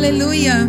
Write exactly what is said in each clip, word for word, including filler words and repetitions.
Aleluia.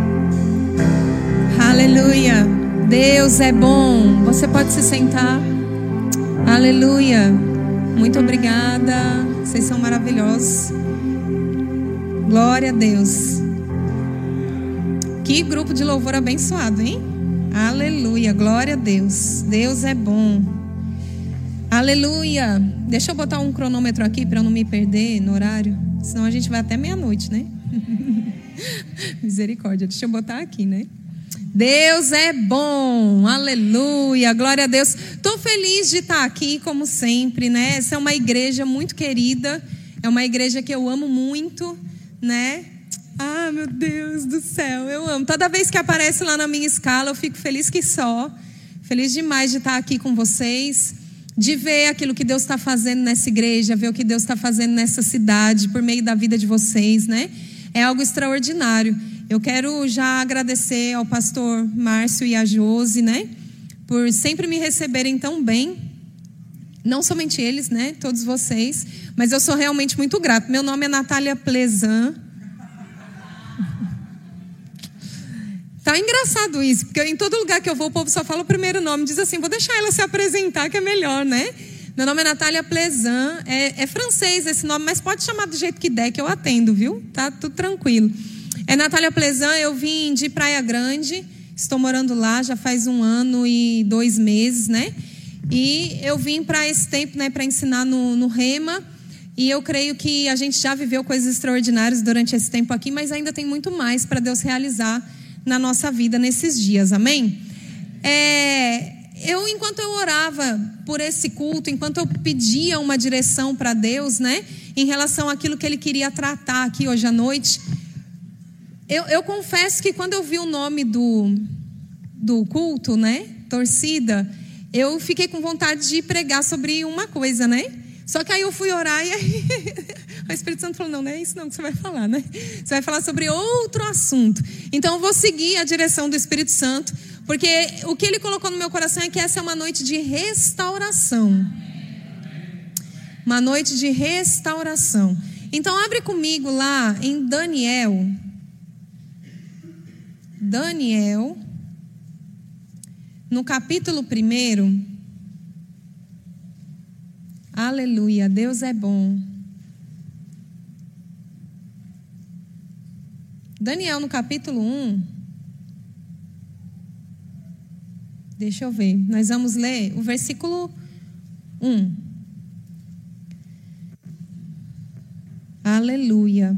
Aleluia. Deus é bom. Você pode se sentar. Aleluia. Muito obrigada. Vocês são maravilhosos. Glória a Deus. Que grupo de louvor abençoado, hein? Aleluia. Glória a Deus. Deus é bom. Aleluia. Deixa eu botar um cronômetro aqui para eu não me perder no horário. Senão a gente vai até meia-noite, né? Misericórdia. Deixa eu botar aqui, né? Deus é bom. Aleluia. Glória a Deus. Estou feliz de estar aqui, como sempre, né? Essa é uma igreja muito querida. É uma igreja que eu amo muito, né? Ah, meu Deus do céu. Eu amo. Toda vez que aparece lá na minha escala, eu fico feliz que só. Feliz demais de estar aqui com vocês. De ver aquilo que Deus está fazendo nessa igreja, ver o que Deus está fazendo nessa cidade, por meio da vida de vocês, né? É algo extraordinário. Eu quero já agradecer ao pastor Márcio e a Josi, né? Por sempre me receberem tão bem. Não somente eles, né? Todos vocês. Mas eu sou realmente muito grata. Meu nome é Natália Plezan. Tá engraçado isso, porque em todo lugar que eu vou, o povo só fala o primeiro nome. Diz assim, vou deixar ela se apresentar, que é melhor, né? Meu nome é Natália Plezan. É, é francês esse nome, mas pode chamar do jeito que der, que eu atendo, viu? Tá tudo tranquilo. É Natália Plezan, eu vim de Praia Grande. Estou morando lá já faz um ano e dois meses, né? E eu vim para esse tempo, né, para ensinar no, no Rema. E eu creio que a gente já viveu coisas extraordinárias durante esse tempo aqui, mas ainda tem muito mais para Deus realizar na nossa vida nesses dias, amém? É, eu, enquanto eu orava por esse culto, enquanto eu pedia uma direção para Deus, né, em relação àquilo que Ele queria tratar aqui hoje à noite, eu, eu confesso que quando eu vi o nome do, do culto, né, torcida, eu fiquei com vontade de pregar sobre uma coisa, né? Só que aí eu fui orar e aí o Espírito Santo falou, não, não é isso não que você vai falar, né? Você vai falar sobre outro assunto. Então eu vou seguir a direção do Espírito Santo, porque o que Ele colocou no meu coração é que essa é uma noite de restauração. Uma noite de restauração. Então abre comigo lá em Daniel. Daniel, no capítulo primeiro. Aleluia, Deus é bom. Daniel, no capítulo um. Deixa eu ver. Nós vamos ler o versículo um. Aleluia.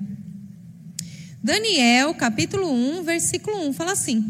Daniel, capítulo um, versículo um, fala assim: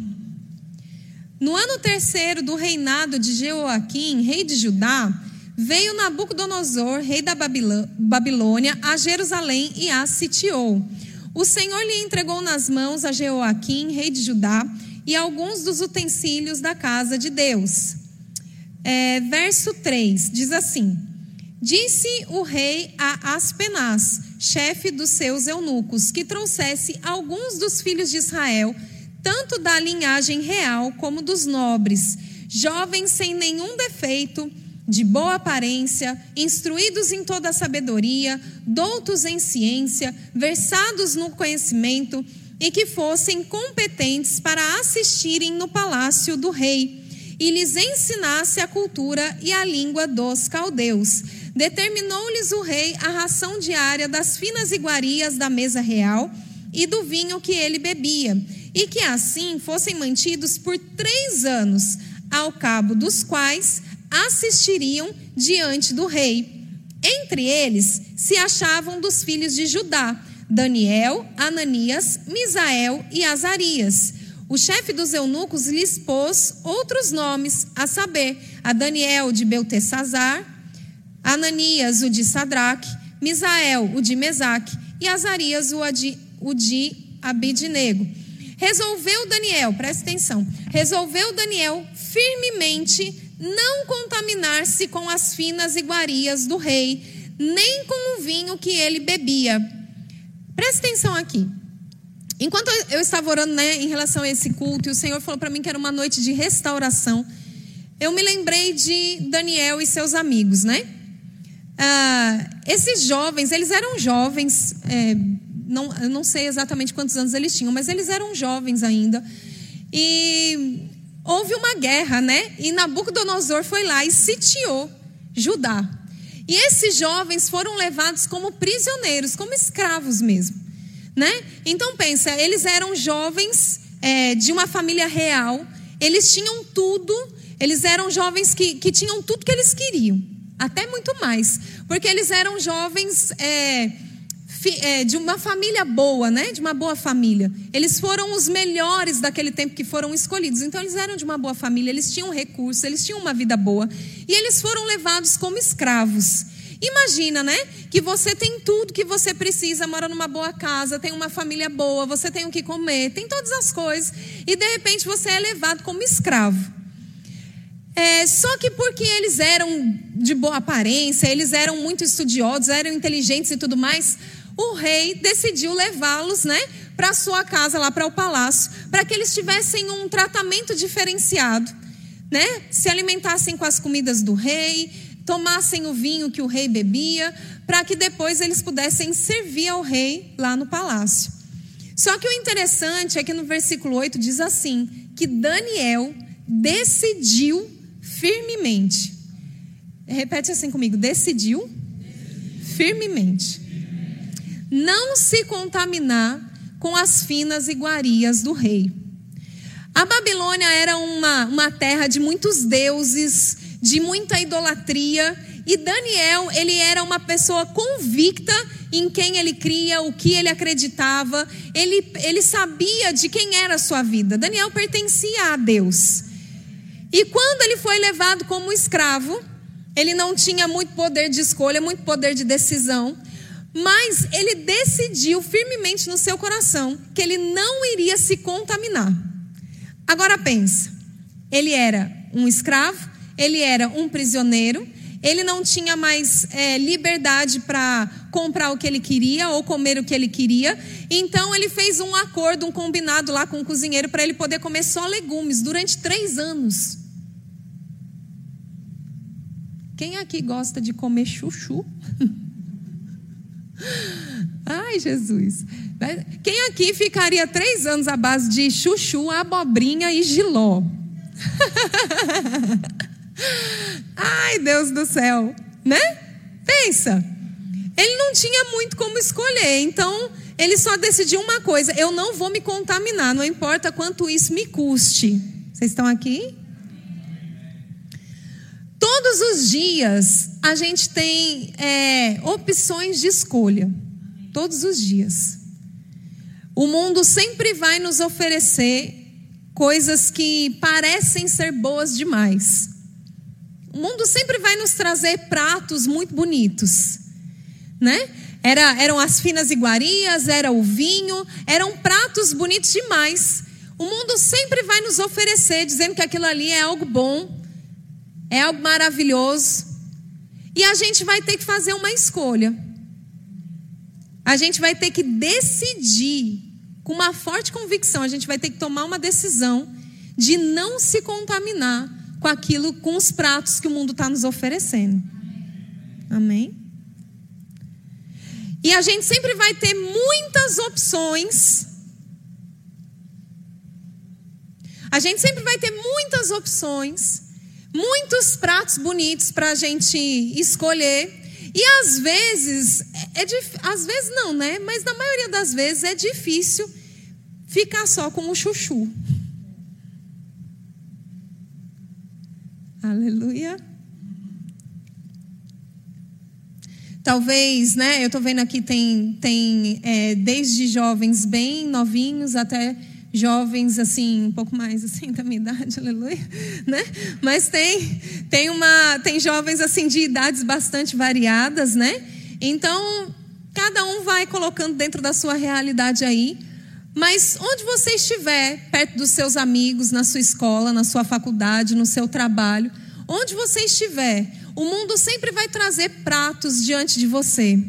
no ano terceiro do reinado de Jeoaquim, rei de Judá, veio Nabucodonosor, rei da Babilônia, a Jerusalém e a sitiou. O Senhor lhe entregou nas mãos a Jeoaquim, rei de Judá, e alguns dos utensílios da casa de Deus. É, verso três, diz assim: disse o rei a Aspenaz, chefe dos seus eunucos, que trouxesse alguns dos filhos de Israel, tanto da linhagem real como dos nobres, jovens sem nenhum defeito, de boa aparência, instruídos em toda a sabedoria, doutos em ciência, versados no conhecimento, e que fossem competentes para assistirem no palácio do rei, e lhes ensinasse a cultura e a língua dos caldeus. Determinou-lhes o rei a ração diária das finas iguarias da mesa real e do vinho que ele bebia, e que assim fossem mantidos por três anos, ao cabo dos quais assistiriam diante do rei. Entre eles se achavam dos filhos de Judá, Daniel, Ananias, Misael e Azarias. O chefe dos eunucos lhes pôs outros nomes, a saber, a Daniel de Beltesazar, Ananias o de Sadraque, Misael o de Mesaque e Azarias o de, o de Abidnego. Resolveu Daniel, presta atenção, resolveu Daniel firmemente não contaminar-se com as finas iguarias do rei, nem com o vinho que ele bebia. Presta atenção aqui. Enquanto eu estava orando, né, em relação a esse culto, e o Senhor falou para mim que era uma noite de restauração, eu me lembrei de Daniel e seus amigos, né? Ah, esses jovens, eles eram jovens, é, não, eu não sei exatamente quantos anos eles tinham, mas eles eram jovens ainda. E houve uma guerra, né? E Nabucodonosor foi lá e sitiou Judá. E esses jovens foram levados como prisioneiros, como escravos mesmo, né? Então pensa, eles eram jovens é, de uma família real, eles tinham tudo, eles eram jovens que, que tinham tudo que eles queriam, até muito mais, porque eles eram jovens é, fi, é, de uma família boa, né? De uma boa família. Eles foram os melhores daquele tempo que foram escolhidos, então eles eram de uma boa família, eles tinham recursos, eles tinham uma vida boa, e eles foram levados como escravos. Imagina, né? Que você tem tudo que você precisa, mora numa boa casa, tem uma família boa, você tem o que comer, tem todas as coisas, e de repente você é levado como escravo. É, só que porque eles eram de boa aparência, eles eram muito estudiosos, eram inteligentes e tudo mais, o rei decidiu levá-los, né, para a sua casa, lá para o palácio, para que eles tivessem um tratamento diferenciado, né? Se alimentassem com as comidas do rei, tomassem o vinho que o rei bebia, para que depois eles pudessem servir ao rei lá no palácio. Só que o interessante é que no versículo oito diz assim, que Daniel decidiu firmemente. Repete assim comigo, decidiu firmemente não se contaminar com as finas iguarias do rei. A Babilônia era uma, uma terra de muitos deuses, de muita idolatria, e Daniel, ele era uma pessoa convicta em quem ele cria, o que ele acreditava, ele, ele sabia de quem era a sua vida. Daniel pertencia a Deus, e quando ele foi levado como escravo, ele não tinha muito poder de escolha, muito poder de decisão, mas ele decidiu firmemente no seu coração que ele não iria se contaminar. Agora pensa, ele era um escravo, ele era um prisioneiro, ele não tinha mais é, liberdade para comprar o que ele queria ou comer o que ele queria. Então ele fez um acordo, um combinado lá com o cozinheiro para ele poder comer só legumes durante três anos. Quem aqui gosta de comer chuchu? Ai, Jesus. Quem aqui ficaria três anos à base de chuchu, abobrinha e jiló? Ai, Deus do céu, né? Pensa, ele não tinha muito como escolher, então ele só decidiu uma coisa: eu não vou me contaminar, não importa quanto isso me custe. Vocês estão aqui? Todos os dias a gente tem é, opções de escolha, todos os dias. O mundo sempre vai nos oferecer coisas que parecem ser boas demais. O mundo sempre vai nos trazer pratos muito bonitos, né? Era, eram as finas iguarias, era o vinho, eram pratos bonitos demais. O mundo sempre vai nos oferecer, dizendo que aquilo ali é algo bom, é algo maravilhoso. E a gente vai ter que fazer uma escolha. A gente vai ter que decidir, com uma forte convicção, a gente vai ter que tomar uma decisão de não se contaminar com aquilo, com os pratos que o mundo está nos oferecendo. Amém? E a gente sempre vai ter muitas opções. A gente sempre vai ter muitas opções, muitos pratos bonitos para a gente escolher. E às vezes, é, é, às vezes não, né? Mas na maioria das vezes é difícil ficar só com o chuchu. Aleluia. Talvez, né? Eu estou vendo aqui, tem, tem é, desde jovens bem novinhos até jovens assim, um pouco mais assim da minha idade, aleluia, né? Mas tem, tem, uma, tem jovens assim de idades bastante variadas, né? Então, cada um vai colocando dentro da sua realidade aí. Mas onde você estiver, perto dos seus amigos, na sua escola, na sua faculdade, no seu trabalho, onde você estiver, o mundo sempre vai trazer pratos diante de você.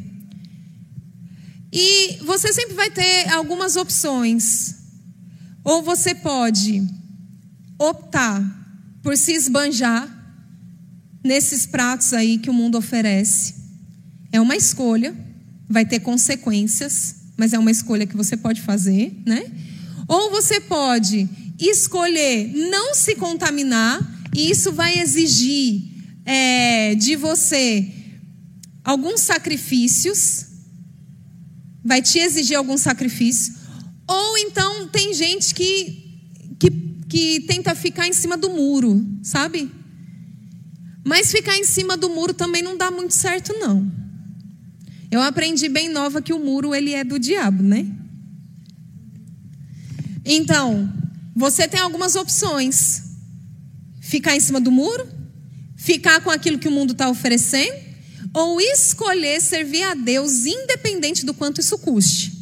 E você sempre vai ter algumas opções. Ou você pode optar por se esbanjar nesses pratos aí que o mundo oferece. É uma escolha, vai ter consequências, mas é uma escolha que você pode fazer, né? Ou você pode escolher não se contaminar, e isso vai exigir é, de você alguns sacrifícios, vai te exigir alguns sacrifícios. Ou então tem gente que, que, que tenta ficar em cima do muro, sabe? Mas ficar em cima do muro também não dá muito certo, não. Eu aprendi bem nova que o muro ele é do diabo, né? Então, você tem algumas opções. Ficar em cima do muro, ficar com aquilo que o mundo está oferecendo, ou escolher servir a Deus independente do quanto isso custe.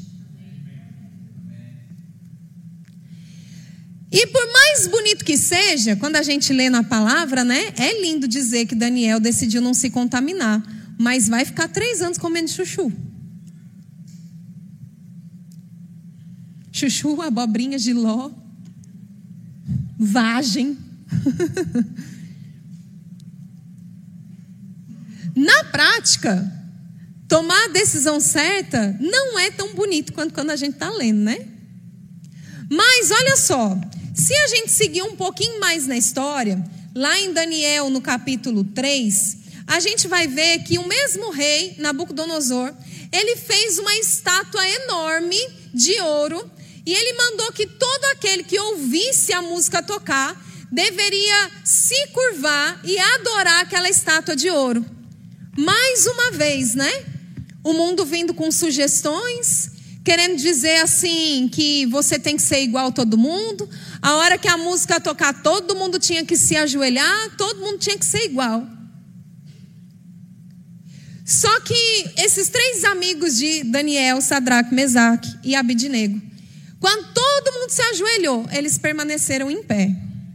E por mais bonito que seja, quando a gente lê na palavra, né? É lindo dizer que Daniel decidiu não se contaminar, mas vai ficar três anos comendo chuchu. Chuchu, abobrinha, jiló, vagem. Na prática, tomar a decisão certa não é tão bonito quanto quando a gente está lendo, né? Mas olha só, se a gente seguir um pouquinho mais na história, lá em Daniel, no capítulo três, a gente vai ver que o mesmo rei, Nabucodonosor, ele fez uma estátua enorme de ouro, e ele mandou que todo aquele que ouvisse a música tocar deveria se curvar e adorar aquela estátua de ouro. Mais uma vez, né? O mundo vindo com sugestões, querendo dizer assim que você tem que ser igual a todo mundo. A hora que a música tocar, todo mundo tinha que se ajoelhar, todo mundo tinha que ser igual. Só que esses três amigos de Daniel, Sadraque, Mesaque e Abidnego, quando todo mundo se ajoelhou, eles permaneceram em pé.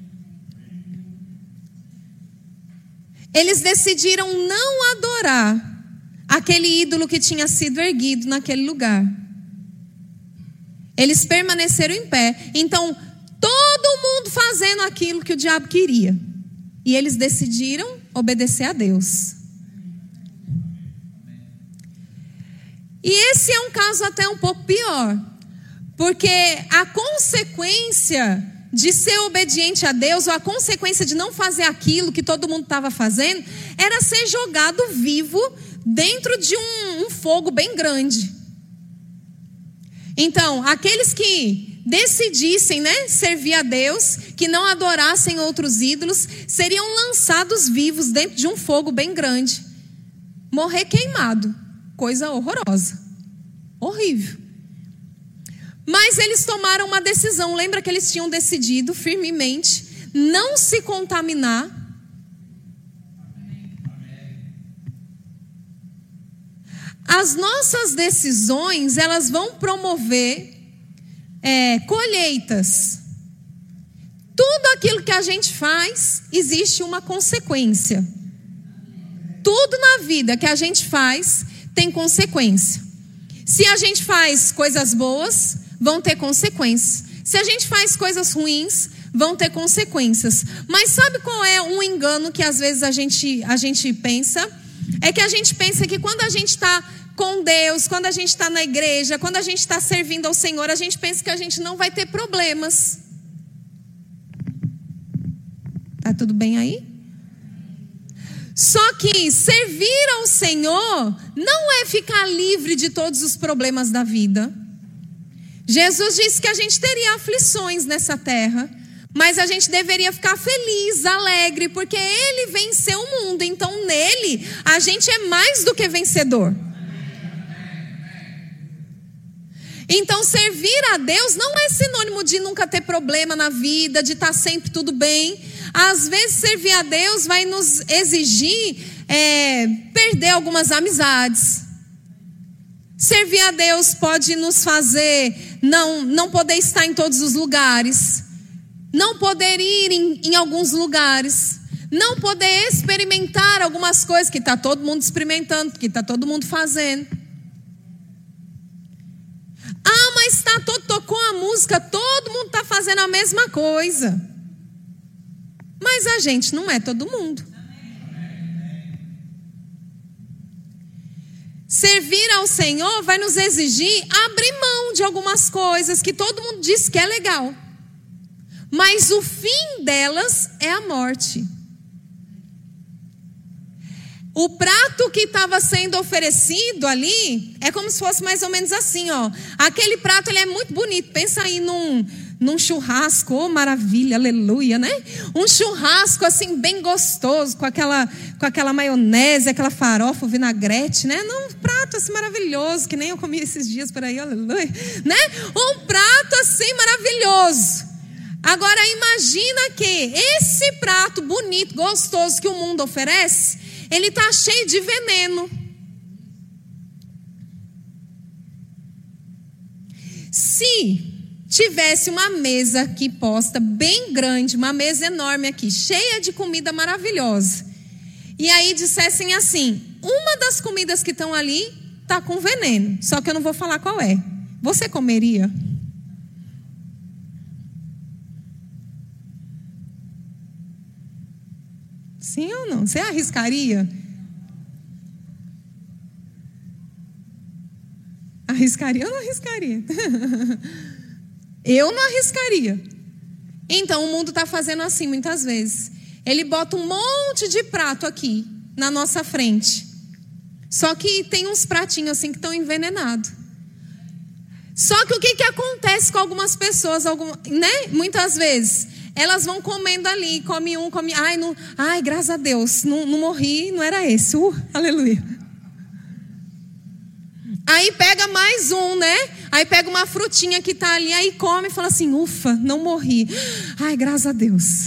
Eles decidiram não adorar aquele ídolo que tinha sido erguido naquele lugar. Eles permaneceram em pé. Então, todo mundo fazendo aquilo que o diabo queria. E eles decidiram obedecer a Deus. E esse é um caso até um pouco pior. Porque a consequência de ser obediente a Deus, ou a consequência de não fazer aquilo que todo mundo estava fazendo, era ser jogado vivo dentro de um, um fogo bem grande. Então, aqueles que decidissem, né, servir a Deus, que não adorassem outros ídolos, seriam lançados vivos dentro de um fogo bem grande. Morrer queimado. Coisa horrorosa. Horrível. Mas eles tomaram uma decisão. Lembra que eles tinham decidido firmemente não se contaminar. As nossas decisões, elas vão promover é, colheitas. Tudo aquilo que a gente faz, existe uma consequência. Tudo na vida que a gente faz tem consequência. Se a gente faz coisas boas, vão ter consequências. Se a gente faz coisas ruins, vão ter consequências. Mas sabe qual é um engano que às vezes a gente, a gente pensa? É que a gente pensa que quando a gente está com Deus, quando a gente está na igreja, quando a gente está servindo ao Senhor, a gente pensa que a gente não vai ter problemas. Tá tudo bem aí? Só que servir ao Senhor não é ficar livre de todos os problemas da vida. Jesus disse que a gente teria aflições nessa terra, mas a gente deveria ficar feliz, alegre, porque Ele venceu o mundo. Então nele a gente é mais do que vencedor. Então servir a Deus não é sinônimo de nunca ter problema na vida, de estar sempre tudo bem. Às vezes servir a Deus vai nos exigir é, perder algumas amizades. Servir a Deus pode nos fazer não, não poder estar em todos os lugares, não poder ir em, em alguns lugares, não poder experimentar algumas coisas que está todo mundo experimentando, que está todo mundo fazendo. Ah, mas tá, todo, tocou a música, todo mundo está fazendo a mesma coisa. Mas a gente não é todo mundo. Servir ao Senhor vai nos exigir abrir mão de algumas coisas que todo mundo diz que é legal. Mas o fim delas é a morte. O prato que estava sendo oferecido ali é como se fosse mais ou menos assim, ó. Aquele prato, ele é muito bonito. Pensa aí num, num churrasco, oh maravilha, aleluia, né? Um churrasco assim bem gostoso, com aquela, com aquela maionese, aquela farofa, o vinagrete, né? Num prato assim maravilhoso, que nem eu comi esses dias por aí, aleluia, né? Um prato assim maravilhoso. Agora imagina que esse prato bonito, gostoso que o mundo oferece, ele está cheio de veneno. Se tivesse uma mesa aqui posta, bem grande, uma mesa enorme aqui, cheia de comida maravilhosa, e aí dissessem assim, uma das comidas que estão ali está com veneno, só que eu não vou falar qual é. Você comeria? Sim ou não? Você arriscaria? Arriscaria ou não arriscaria? Eu não arriscaria. Então o mundo está fazendo assim muitas vezes. Ele bota um monte de prato aqui na nossa frente. Só que tem uns pratinhos assim que estão envenenados. Só que o que, que acontece com algumas pessoas, algum, né? Muitas vezes elas vão comendo ali, come um, come... Ai, não, ai graças a Deus, não, não morri, não era esse. Uh, aleluia. Aí pega mais um, né? Aí pega uma frutinha que está ali, aí come e fala assim, ufa, não morri. Ai, graças a Deus.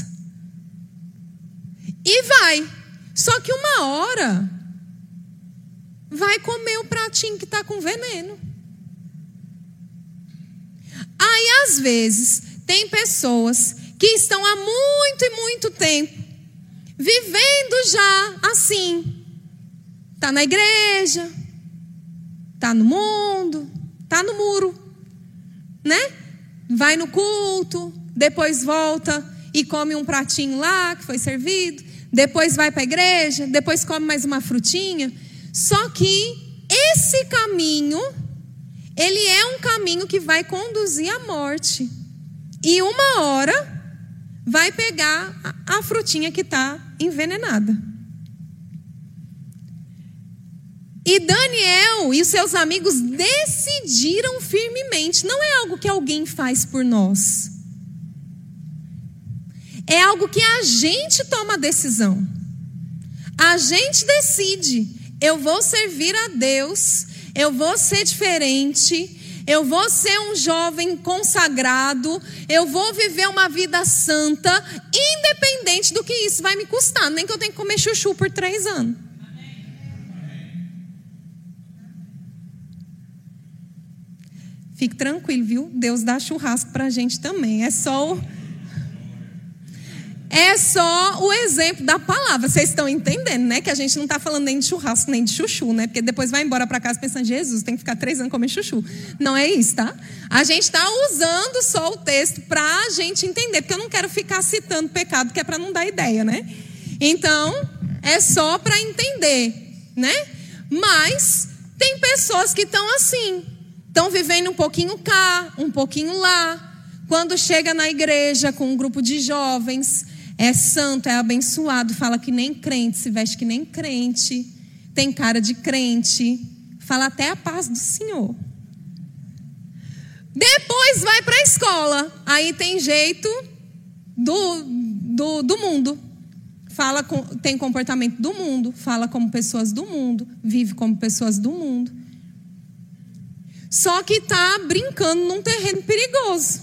E vai. Só que uma hora vai comer o pratinho que está com veneno. Aí, às vezes, tem pessoas que estão há muito e muito tempo vivendo já assim. Está na igreja, está no mundo, está no muro, né? Vai no culto, depois volta e come um pratinho lá que foi servido, depois vai para a igreja, depois come mais uma frutinha. Só que esse caminho, ele é um caminho que vai conduzir à morte. E uma hora vai pegar a, a frutinha que está envenenada. E Daniel e os seus amigos decidiram firmemente. Não é algo que alguém faz por nós. É algo que a gente toma a decisão. A gente decide. Eu vou servir a Deus. Eu vou ser diferente. Eu vou ser um jovem consagrado. Eu vou viver uma vida santa. Independente do que isso vai me custar. Nem que eu tenha que comer chuchu por três anos. Fique tranquilo, viu? Deus dá churrasco pra gente também. É só o... É só o exemplo da palavra. Vocês estão entendendo, né? Que a gente não está falando nem de churrasco, nem de chuchu, né? Porque depois vai embora para casa pensando, Jesus, tem que ficar três anos comendo chuchu. Não é isso, tá? A gente está usando só o texto para a gente entender. Porque eu não quero ficar citando pecado, que é para não dar ideia, né? Então, é só para entender, né? Mas tem pessoas que estão assim. Estão vivendo um pouquinho cá, um pouquinho lá. Quando chega na igreja com um grupo de jovens, é santo, é abençoado, fala que nem crente, se veste que nem crente, tem cara de crente, fala até a paz do Senhor. Depois vai para a escola, aí tem jeito do, do, do mundo. Fala com, tem comportamento do mundo, fala como pessoas do mundo, vive como pessoas do mundo. Só que está brincando num terreno perigoso.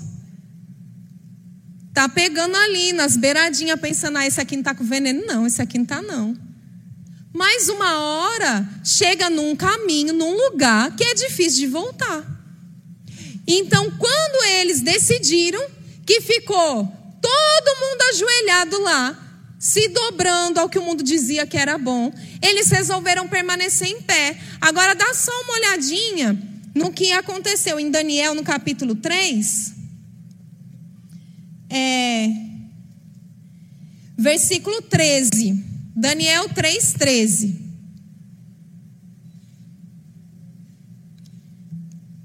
Está pegando ali nas beiradinhas, pensando, ah, esse aqui não está com veneno. Não, esse aqui não está não. Mas uma hora, chega num caminho, num lugar que é difícil de voltar. Então, quando eles decidiram que ficou todo mundo ajoelhado lá, se dobrando ao que o mundo dizia que era bom, eles resolveram permanecer em pé. Agora, dá só uma olhadinha no que aconteceu em Daniel, no capítulo três. É, versículo treze. Daniel três, treze.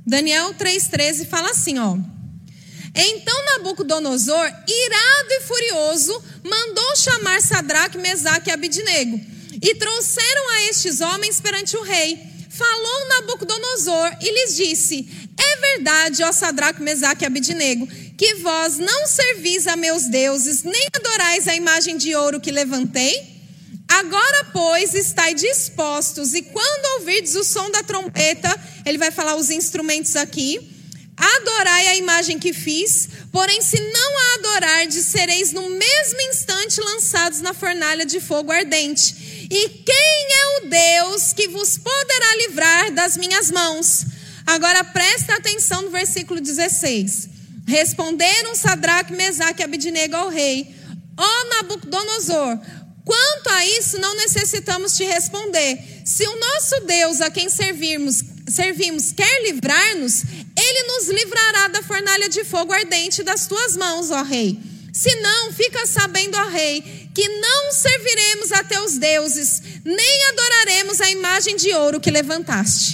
Daniel três, treze fala assim, ó. Então Nabucodonosor, irado e furioso, mandou chamar Sadraque, Mesaque e Abidnego. E trouxeram a estes homens perante o rei. Falou Nabucodonosor e lhes disse: é verdade, ó Sadraque, Mesaque e Abidnego, que vós não servis a meus deuses, nem adorais a imagem de ouro que levantei? Agora, pois, estai dispostos, e quando ouvirdes o som da trompeta, ele vai falar os instrumentos aqui, adorai a imagem que fiz, porém se não a adorardes, sereis no mesmo instante lançados na fornalha de fogo ardente. E quem é o Deus que vos poderá livrar das minhas mãos? Agora presta atenção no versículo dezesseis. Responderam Sadraque, Mesaque e Abidnego ao rei: ó Nabucodonosor, quanto a isso não necessitamos te responder. Se o nosso Deus a quem servirmos, servimos quer livrar-nos, ele nos livrará da fornalha de fogo ardente das tuas mãos, ó rei. Se não, fica sabendo, ó rei, que não serviremos a teus deuses, nem adoraremos a imagem de ouro que levantaste.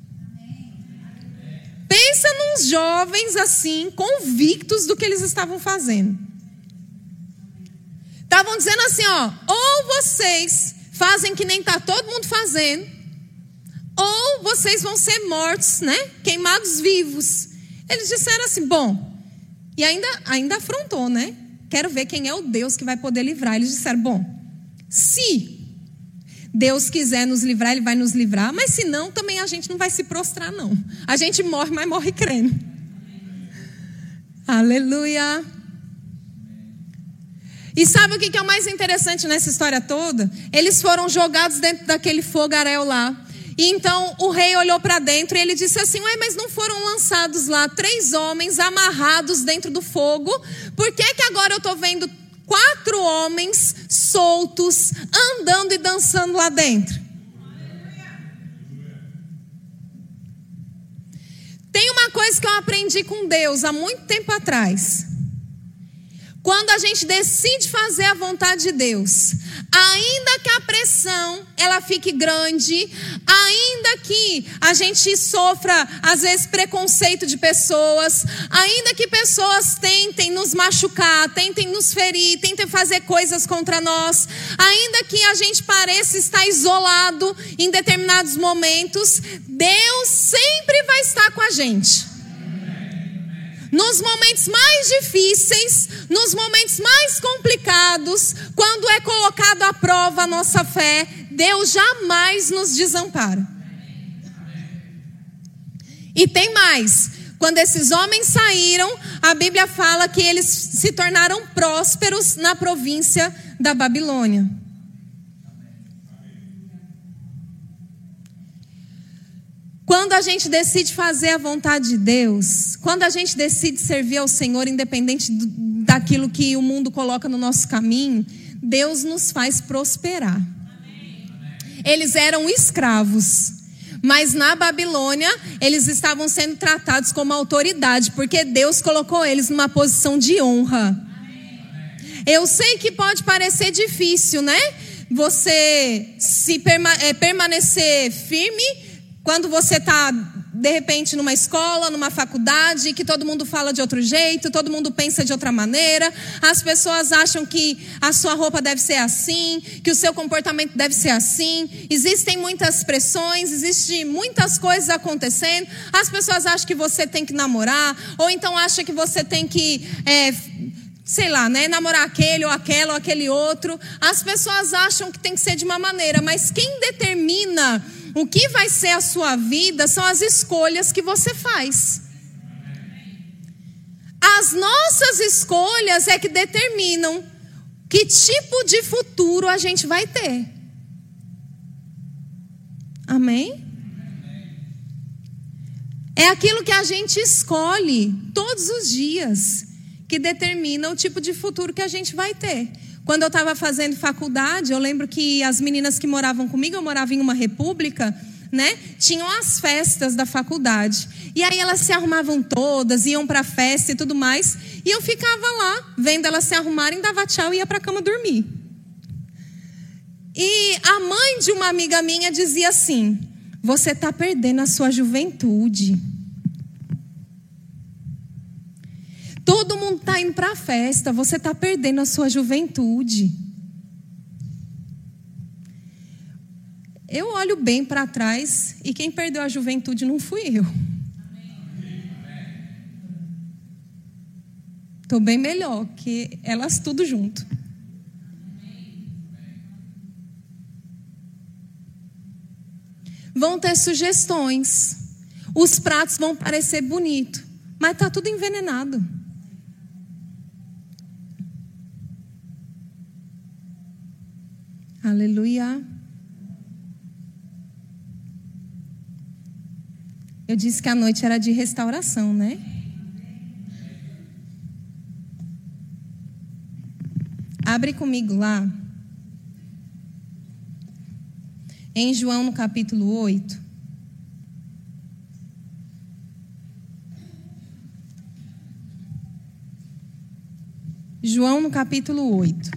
Pensa nos jovens assim, convictos do que eles estavam fazendo. Estavam dizendo assim, ó, ou vocês fazem que nem está todo mundo fazendo, ou vocês vão ser mortos, né? Queimados vivos. Eles disseram assim, bom, e ainda, ainda afrontou, né? Quero ver quem é o Deus que vai poder livrar. Eles disseram, bom, se Deus quiser nos livrar, ele vai nos livrar, mas se não, também a gente não vai se prostrar, não. A gente morre, mas morre crendo. Aleluia. E sabe o que é o mais interessante nessa história toda? Eles foram jogados dentro daquele fogaréu lá. E então o rei olhou para dentro e ele disse assim, ué, mas não foram lançados lá três homens amarrados dentro do fogo? Por que que agora eu estou vendo quatro homens soltos, andando e dançando lá dentro? Tem uma coisa que eu aprendi com Deus há muito tempo atrás. Quando a gente decide fazer a vontade de Deus, ainda que a pressão ela fique grande, ainda que a gente sofra às vezes preconceito de pessoas, ainda que pessoas tentem nos machucar, tentem nos ferir, tentem fazer coisas contra nós, ainda que a gente pareça estar isolado em determinados momentos, Deus sempre vai estar com a gente. Nos momentos mais difíceis, nos momentos mais complicados, quando é colocado à prova a nossa fé, Deus jamais nos desampara. E tem mais, quando esses homens saíram, a Bíblia fala que eles se tornaram prósperos na província da Babilônia. Quando a gente decide fazer a vontade de Deus, quando a gente decide servir ao Senhor, independente do, daquilo que o mundo coloca no nosso caminho, Deus nos faz prosperar. Amém. Eles eram escravos, mas na Babilônia eles estavam sendo tratados como autoridade, porque Deus colocou eles numa posição de honra. Amém. Eu sei que pode parecer difícil, né? Você se perma- é, permanecer firme quando você está, de repente, numa escola, numa faculdade, que todo mundo fala de outro jeito, todo mundo pensa de outra maneira, as pessoas acham que a sua roupa deve ser assim, que o seu comportamento deve ser assim, existem muitas pressões, existem muitas coisas acontecendo, as pessoas acham que você tem que namorar, ou então acham que você tem que, é, sei lá, né, namorar aquele ou aquela ou aquele outro. As pessoas acham que tem que ser de uma maneira, mas quem determina o que vai ser a sua vida são as escolhas que você faz. As nossas escolhas é que determinam que tipo de futuro a gente vai ter. Amém? É aquilo que a gente escolhe todos os dias que determina o tipo de futuro que a gente vai ter. Quando eu estava fazendo faculdade, eu lembro que as meninas que moravam comigo, eu morava em uma república, né? Tinham as festas da faculdade. E aí elas se arrumavam todas, iam para a festa e tudo mais. E eu ficava lá, vendo elas se arrumarem, dava tchau e ia para a cama dormir. E a mãe de uma amiga minha dizia assim: você está perdendo a sua juventude. Todo mundo está indo para a festa, você está perdendo a sua juventude. Eu olho bem para trás e quem perdeu a juventude não fui eu. Estou bem melhor que elas tudo junto. Vão ter sugestões. Os pratos vão parecer bonitos, mas está tudo envenenado. Aleluia. Eu disse que a noite era de restauração, né? Abre comigo lá. Em João, no capítulo oito. João, no capítulo oito.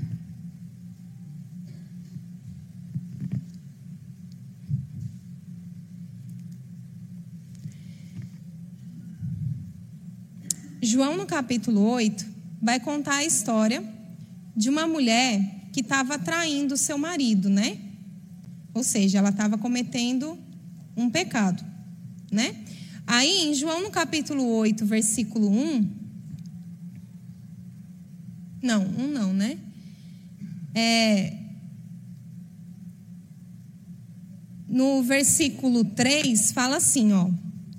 João, no capítulo oito, vai contar a história de uma mulher que estava traindo seu marido, né? Ou seja, ela estava cometendo um pecado, né? Aí, em João, no capítulo oito, versículo um... Não, um não, né? É... No versículo três, fala assim, ó.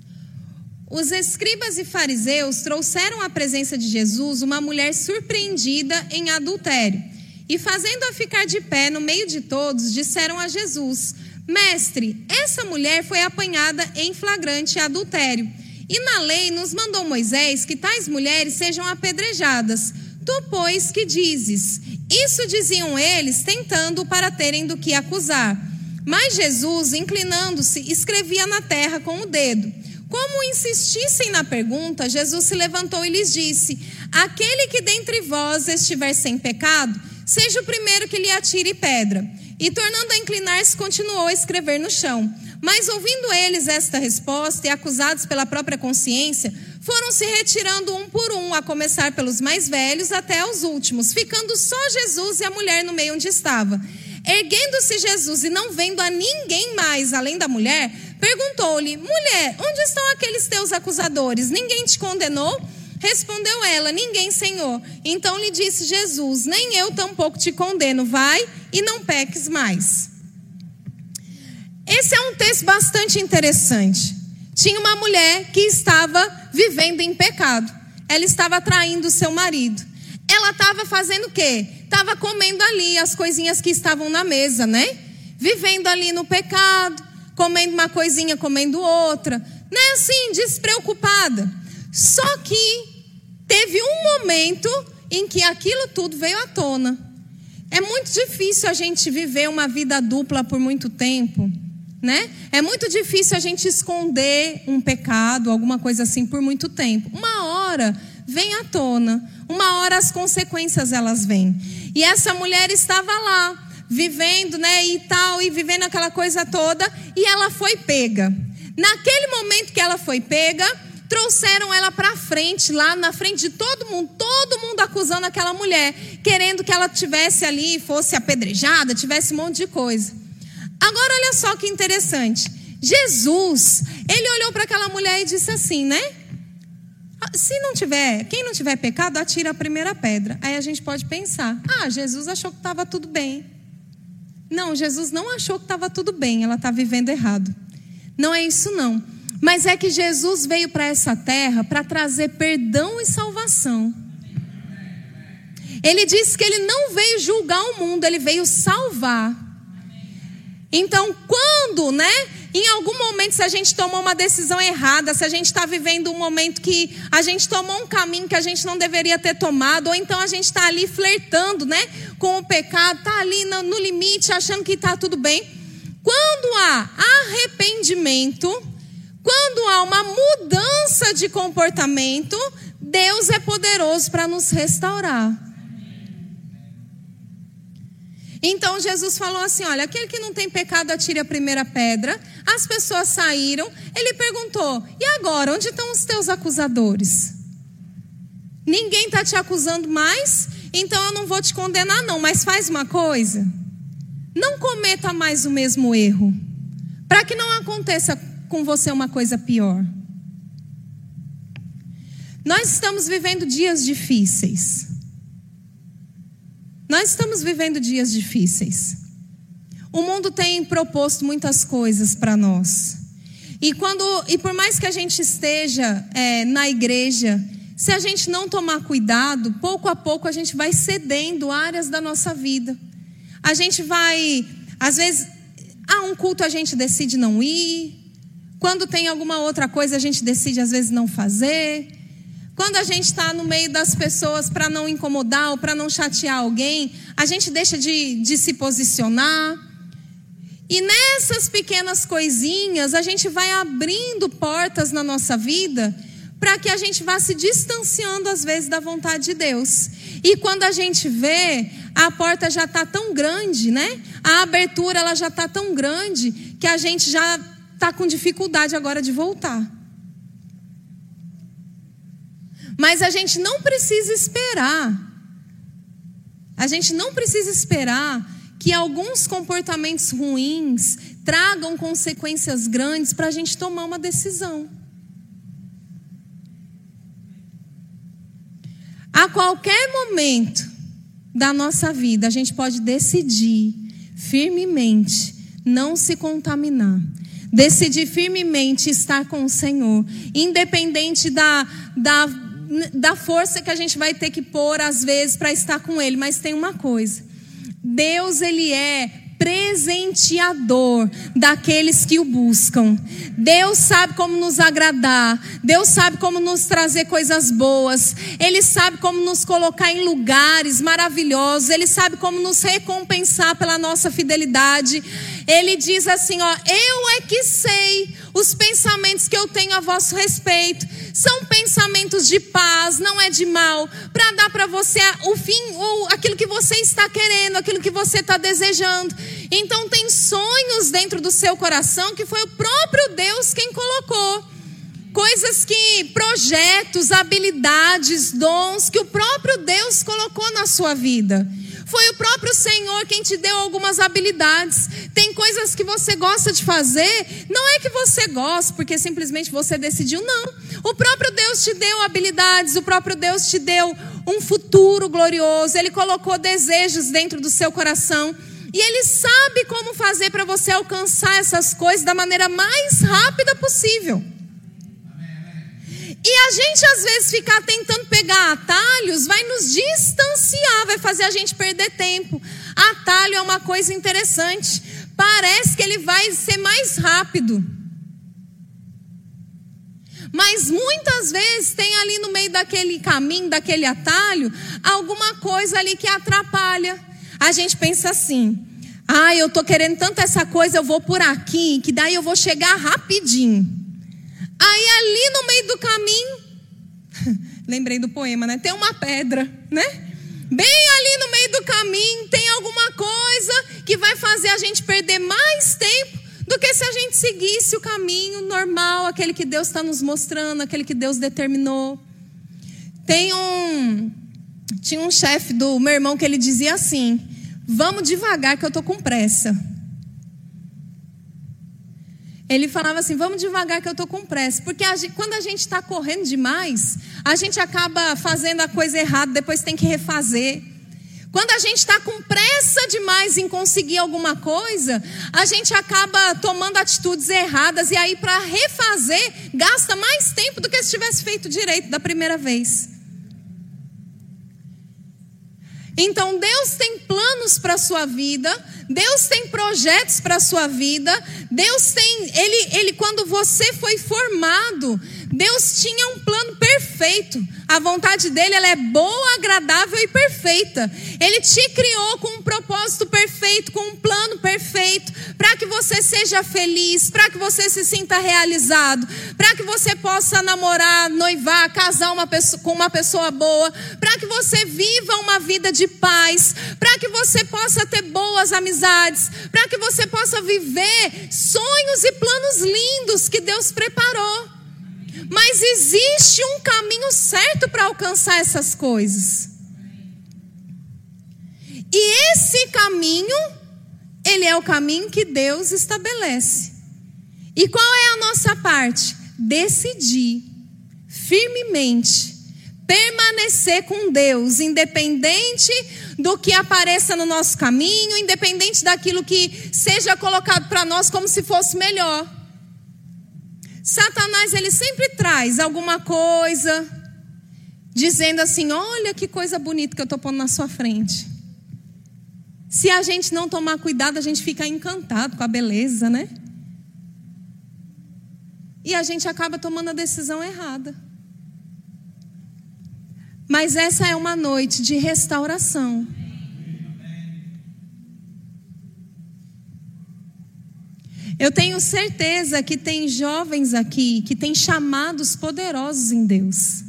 Os escribas e fariseus trouxeram à presença de Jesus uma mulher surpreendida em adultério. E fazendo-a ficar de pé no meio de todos, disseram a Jesus: Mestre, essa mulher foi apanhada em flagrante adultério. E na lei nos mandou Moisés que tais mulheres sejam apedrejadas. Tu, pois, que dizes? Isso diziam eles, tentando para terem do que acusar. Mas Jesus, inclinando-se, escrevia na terra com o dedo. Como insistissem na pergunta, Jesus se levantou e lhes disse: Aquele que dentre vós estiver sem pecado, seja o primeiro que lhe atire pedra. E tornando a inclinar-se, continuou a escrever no chão. Mas ouvindo eles esta resposta e acusados pela própria consciência, foram se retirando um por um, a começar pelos mais velhos até os últimos, ficando só Jesus e a mulher no meio onde estava. Erguendo-se Jesus e não vendo a ninguém mais além da mulher, perguntou-lhe: Mulher, onde estão aqueles teus acusadores? Ninguém te condenou? Respondeu ela: Ninguém, Senhor. Então lhe disse Jesus: Nem eu tampouco te condeno. Vai e não peques mais. Esse é um texto bastante interessante. Tinha uma mulher que estava vivendo em pecado. Ela estava traindo seu marido. Ela estava fazendo o quê? Estava comendo ali as coisinhas que estavam na mesa, né? Vivendo ali no pecado, comendo uma coisinha, comendo outra, né? Assim, despreocupada. Só que teve um momento em que aquilo tudo veio à tona. É muito difícil a gente viver uma vida dupla por muito tempo, né? É muito difícil a gente esconder um pecado, alguma coisa assim, por muito tempo. Uma hora vem à tona, uma hora as consequências elas vêm. E essa mulher estava lá, vivendo, né, e tal, e vivendo aquela coisa toda, e ela foi pega. Naquele momento que ela foi pega, trouxeram ela para frente, lá na frente de todo mundo, todo mundo acusando aquela mulher, querendo que ela tivesse ali, fosse apedrejada, tivesse um monte de coisa. Agora olha só que interessante, Jesus, ele olhou para aquela mulher e disse assim, né? Se não tiver, quem não tiver pecado, atira a primeira pedra. Aí a gente pode pensar: ah, Jesus achou que estava tudo bem. Não, Jesus não achou que estava tudo bem, ela está vivendo errado. Não é isso não. Mas é que Jesus veio para essa terra para trazer perdão e salvação. Ele disse que ele não veio julgar o mundo, ele veio salvar. Então, quando, né, em algum momento, se a gente tomou uma decisão errada, se a gente está vivendo um momento que a gente tomou um caminho que a gente não deveria ter tomado, ou então a gente está ali flertando, né, com o pecado, está ali no, no limite, achando que está tudo bem. Quando há arrependimento, quando há uma mudança de comportamento, Deus é poderoso para nos restaurar. Então Jesus falou assim, olha, aquele que não tem pecado atire a primeira pedra. As pessoas saíram, ele perguntou, e agora, onde estão os teus acusadores? ninguém está te acusando mais, então eu não vou te condenar não. Mas faz uma coisa, não cometa mais o mesmo erro, para que não aconteça com você uma coisa pior. Nós estamos vivendo dias difíceis. Nós estamos vivendo dias difíceis. O mundo tem proposto muitas coisas para nós. E, quando, e por mais que a gente esteja é, na igreja, se a gente não tomar cuidado, pouco a pouco a gente vai cedendo áreas da nossa vida. A gente vai, às vezes, a um culto a gente decide não ir. Quando tem alguma outra coisa a gente decide às vezes não fazer. Quando a gente está no meio das pessoas para não incomodar ou para não chatear alguém, a gente deixa de, de se posicionar. E nessas pequenas coisinhas, a gente vai abrindo portas na nossa vida para que a gente vá se distanciando às vezes da vontade de Deus. E quando a gente vê, a porta já está tão grande, né? A abertura ela já está tão grande que a gente já está com dificuldade agora de voltar. Mas a gente não precisa esperar. A gente não precisa esperar que alguns comportamentos ruins tragam consequências grandes para a gente tomar uma decisão. A qualquer momento da nossa vida, a gente pode decidir firmemente não se contaminar. Decidir firmemente estar com o Senhor, independente da, da, da força que a gente vai ter que pôr às vezes para estar com Ele. Mas tem uma coisa, Deus Ele é presenteador daqueles que o buscam. Deus sabe como nos agradar. Deus sabe como nos trazer coisas boas. Ele sabe como nos colocar em lugares maravilhosos. Ele sabe como nos recompensar pela nossa fidelidade. Ele diz assim, ó, eu é que sei os pensamentos que eu tenho a vosso respeito. São pensamentos de paz, não é de mal, para dar para você o fim, ou aquilo que você está querendo, aquilo que você está desejando. Então tem sonhos dentro do seu coração que foi o próprio Deus quem colocou. Coisas que, projetos, habilidades, dons que o próprio Deus colocou na sua vida. Foi o próprio Senhor quem te deu algumas habilidades. Tem coisas que você gosta de fazer, não é que você gosta porque simplesmente você decidiu, não. O próprio Deus te deu habilidades, o próprio Deus te deu um futuro glorioso. Ele colocou desejos dentro do seu coração. E Ele sabe como fazer para você alcançar essas coisas da maneira mais rápida possível. E a gente às vezes ficar tentando pegar atalhos vai nos distanciar, vai fazer a gente perder tempo. Atalho é uma coisa interessante. Parece que ele vai ser mais rápido. Mas muitas vezes tem ali no meio daquele caminho, daquele atalho, alguma coisa ali que atrapalha. A gente pensa assim, ah, eu estou querendo tanto essa coisa, eu vou por aqui, que daí eu vou chegar rapidinho. Aí ali no meio do caminho, lembrei do poema, né? Tem uma pedra, né? Bem ali no meio do caminho tem alguma coisa que vai fazer a gente perder mais tempo do que se a gente seguisse o caminho normal, aquele que Deus está nos mostrando, aquele que Deus determinou. Tem um, tinha um chefe do meu irmão que ele dizia assim, vamos devagar que eu estou com pressa. Ele falava assim, vamos devagar que eu estou com pressa. Porque a gente, quando a gente está correndo demais, a gente acaba fazendo a coisa errada, depois tem que refazer. Quando a gente está com pressa demais em conseguir alguma coisa, a gente acaba tomando atitudes erradas. E aí para refazer, gasta mais tempo do que se tivesse feito direito da primeira vez. Então Deus tem planos para a sua vida, Deus tem projetos para a sua vida, Deus tem, ele, ele, quando você foi formado, Deus tinha um plano perfeito. A vontade dele ela é boa, agradável e perfeita. Ele te criou com um propósito perfeito, com um plano perfeito, para que você seja feliz, para que você se sinta realizado, para que você possa namorar, noivar, casar uma pessoa, com uma pessoa boa, para que você viva uma vida de paz, para que você possa ter boas amizades, para que você possa viver sonhos e planos lindos que Deus preparou. Mas existe um caminho certo para alcançar essas coisas. E esse caminho, ele é o caminho que Deus estabelece. E qual é a nossa parte? Decidir firmemente permanecer com Deus, independente do que apareça no nosso caminho, independente daquilo que seja colocado para nós como se fosse melhor. Satanás, ele sempre traz alguma coisa, dizendo assim: olha que coisa bonita que eu estou pondo na sua frente. Se a gente não tomar cuidado, a gente fica encantado com a beleza, né? E a gente acaba tomando a decisão errada. Mas essa é uma noite de restauração. Eu tenho certeza que tem jovens aqui que têm chamados poderosos em Deus.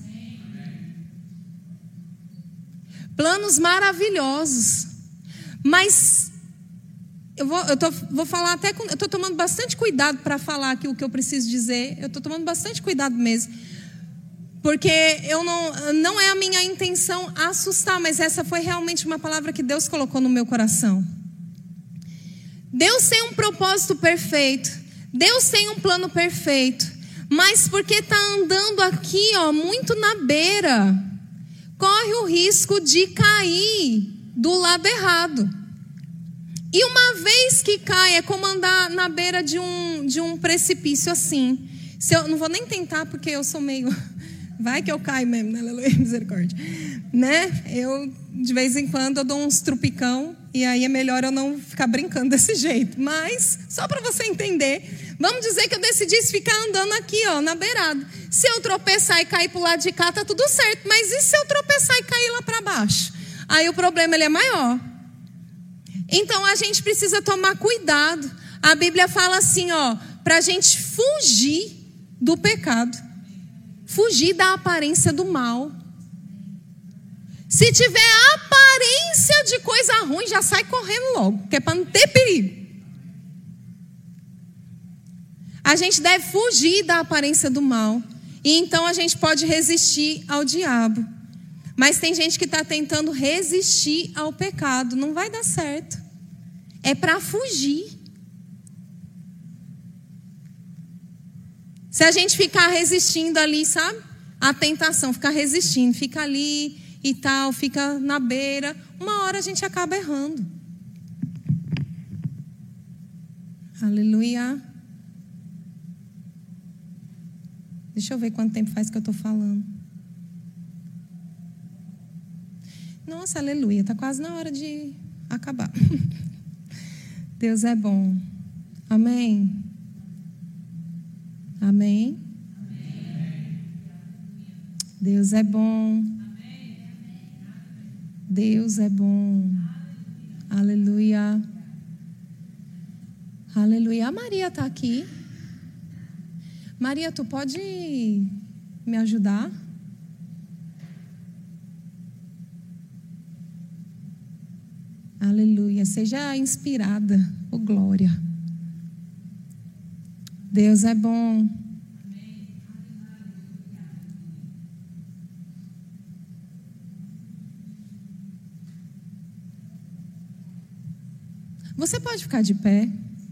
Planos maravilhosos. Mas eu vou, eu tô, vou falar até com, eu estou tomando bastante cuidado para falar aqui o que eu preciso dizer. Eu estou tomando bastante cuidado mesmo. Porque eu não, não é a minha intenção assustar, mas essa foi realmente uma palavra que Deus colocou no meu coração. Deus tem um propósito perfeito. Deus tem um plano perfeito. Mas porque está andando aqui, ó, muito na beira, corre o risco de cair do lado errado. E uma vez que cai, é como andar na beira de um, de um precipício assim. Se eu, não vou nem tentar, porque eu sou meio... Vai que eu caio mesmo, né? Aleluia, misericórdia. Né? Eu, de vez em quando, eu dou uns trupicão. E aí é melhor eu não ficar brincando desse jeito. Mas, só para você entender, vamos dizer que eu decidi ficar andando aqui, ó, na beirada. Se eu tropeçar e cair pro lado de cá, tá tudo certo. Mas e se eu tropeçar e cair lá para baixo? Aí o problema, ele é maior. Então, a gente precisa tomar cuidado. A Bíblia fala assim, ó, pra gente fugir do pecado. Fugir da aparência do mal. Se tiver aparência de coisa ruim, já sai correndo logo, que é para não ter perigo. A gente deve fugir da aparência do mal. E então a gente pode resistir ao diabo. Mas tem gente que está tentando resistir ao pecado. Não vai dar certo. É para fugir. Se a gente ficar resistindo ali, sabe? A tentação, ficar resistindo, fica ali e tal, fica na beira, uma hora a gente acaba errando. Aleluia. Deixa eu ver quanto tempo faz que eu estou falando. Nossa, aleluia, está quase na hora de acabar. Deus é bom. Amém. Amém. Deus é bom. Deus é bom. Aleluia. Aleluia. A Maria está aqui. Maria, tu pode me ajudar? Aleluia. Seja inspirada. Oh, glória. Deus é bom. Você pode ficar de pé.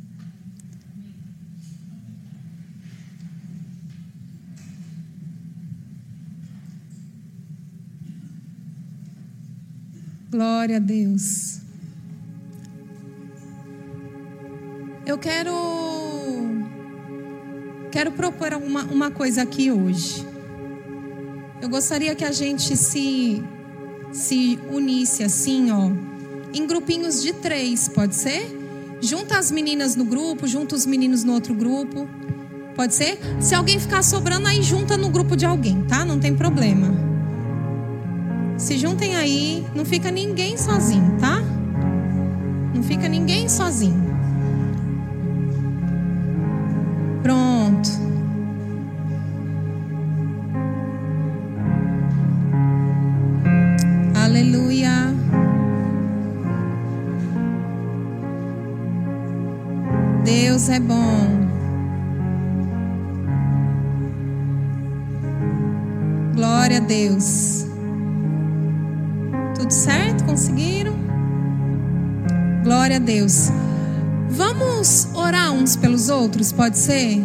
Glória a Deus. Eu quero quero propor uma, uma coisa aqui hoje. Eu gostaria que a gente se se unisse assim, ó, em grupinhos de três, pode ser? Junta as meninas no grupo, junta os meninos no outro grupo, pode ser? Se alguém ficar sobrando, aí junta no grupo de alguém, tá? Não tem problema. Se juntem aí, não fica ninguém sozinho, tá? Não fica ninguém sozinho. Pronto. Aleluia. Deus é bom. Deus. Tudo certo? Conseguiram? Glória a Deus. Vamos orar uns pelos outros, pode ser?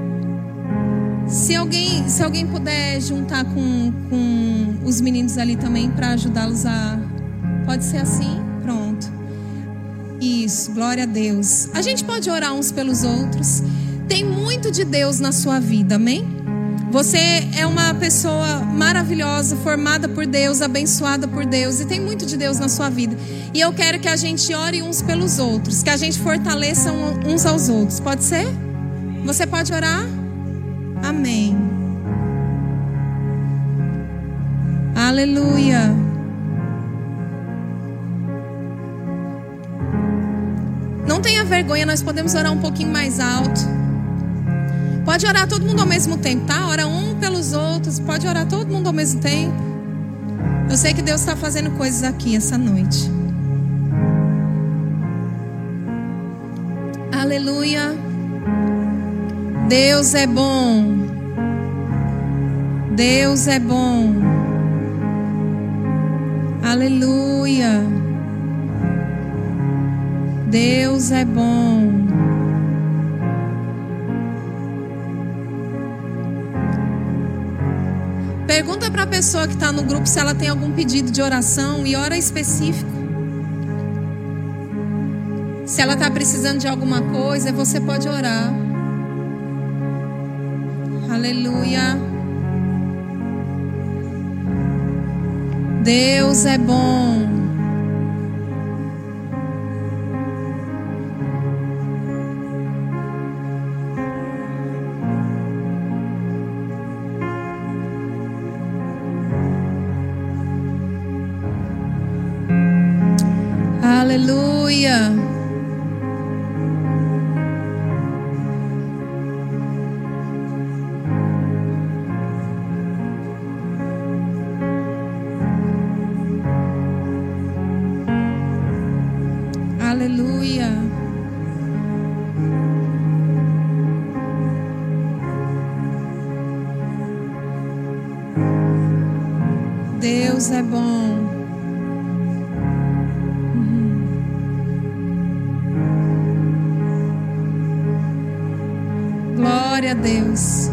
Se alguém, se alguém puder juntar com, com os meninos ali também para ajudá-los a... Pode ser assim? Pronto. Isso, glória a Deus. A gente pode orar uns pelos outros. Tem muito de Deus na sua vida, amém? Você é uma pessoa maravilhosa, formada por Deus, abençoada por Deus, e tem muito de Deus na sua vida. E eu quero que a gente ore uns pelos outros, que a gente fortaleça uns aos outros. Pode ser? Você pode orar? Amém. Aleluia. Não tenha vergonha, nós podemos orar um pouquinho mais alto. Pode orar todo mundo ao mesmo tempo, tá? Ora um pelos outros, pode orar todo mundo ao mesmo tempo. Eu sei que Deus está fazendo coisas aqui essa noite. Aleluia. Deus é bom. Deus é bom. Aleluia. Deus é bom. Pergunta para a pessoa que está no grupo se ela tem algum pedido de oração e ora específico. Se ela está precisando de alguma coisa, você pode orar. Aleluia. Deus é bom. Aleluia. Aleluia. Deus é bom. Glória a Deus.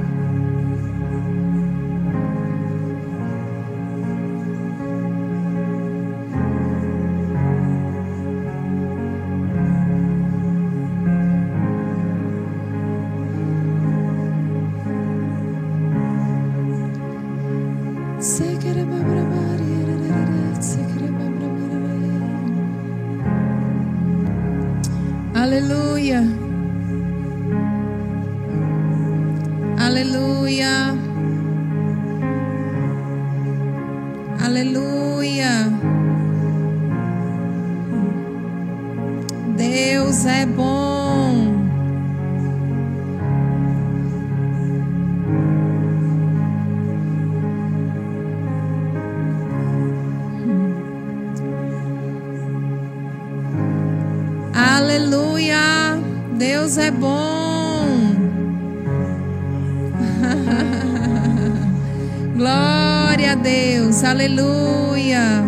Aleluia. Aleluia. Aleluia. Deus é bom. Aleluia. Deus é bom. Glória a Deus, aleluia.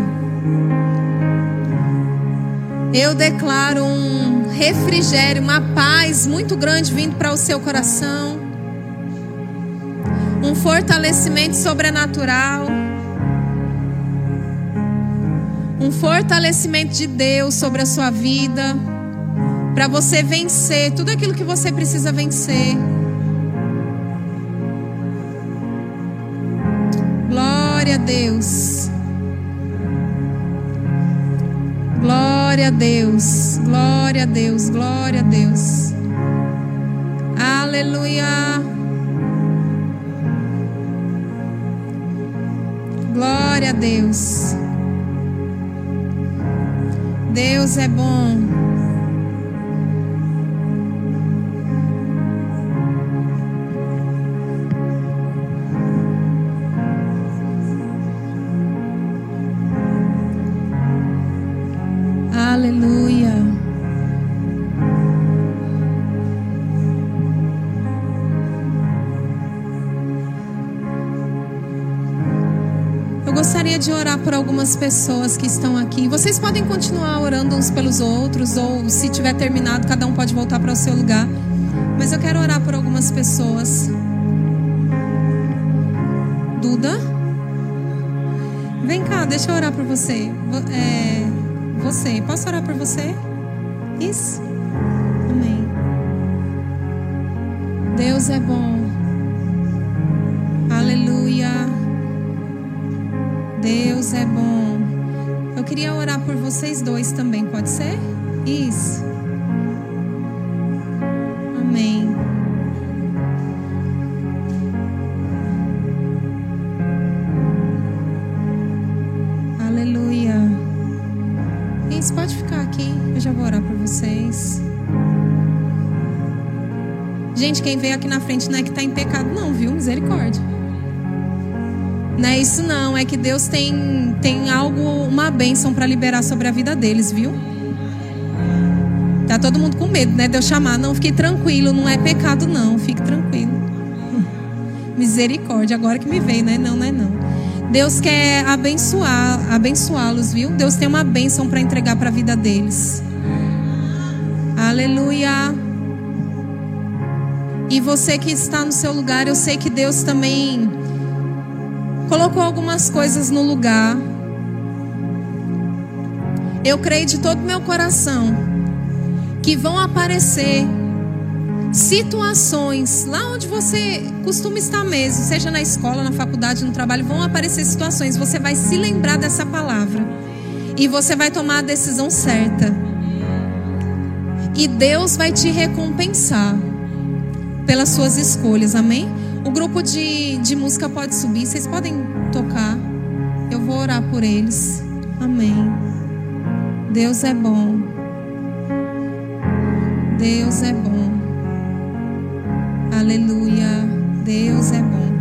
Eu declaro um refrigério, uma paz muito grande vindo para o seu coração. Um fortalecimento sobrenatural. Um fortalecimento de Deus sobre a sua vida. Para você vencer tudo aquilo que você precisa vencer. Glória a Deus. Glória a Deus. Glória a Deus. Glória a Deus. Aleluia. Glória a Deus. Deus é bom. Aleluia. de orar por algumas pessoas que estão aqui. Vocês podem continuar orando uns pelos outros, ou se tiver terminado, cada um pode voltar para o seu lugar. Mas eu quero orar por algumas pessoas. Duda? Vem cá, deixa eu orar por você. É, você, posso orar por você? Isso. Amém. Deus é bom. Aleluia. Deus é bom. Eu queria orar por vocês dois também, pode ser? Isso. Amém. Aleluia. Isso, pode ficar aqui. Eu já vou orar por vocês. Gente, quem veio aqui na frente não é que está em pecado não, viu? Misericórdia. Não é isso não, é que Deus tem, tem algo, uma bênção para liberar sobre a vida deles, viu? Tá todo mundo com medo, né, de eu chamar. Não, fique tranquilo, não é pecado não, fique tranquilo. Misericórdia, agora que me veio, né? Não, não é não. Deus quer abençoar, abençoá-los, viu? Deus tem uma bênção para entregar para a vida deles. Aleluia. E você que está no seu lugar, eu sei que Deus também colocou algumas coisas no lugar. Eu creio de todo o meu coração que vão aparecer situações lá onde você costuma estar mesmo, seja na escola, na faculdade, no trabalho, vão aparecer situações. Você vai se lembrar dessa palavra e você vai tomar a decisão certa. E Deus vai te recompensar pelas suas escolhas, amém? O grupo de, de música pode subir, vocês podem tocar. Eu vou orar por eles, amém. Deus é bom. Deus é bom. Aleluia. Deus é bom.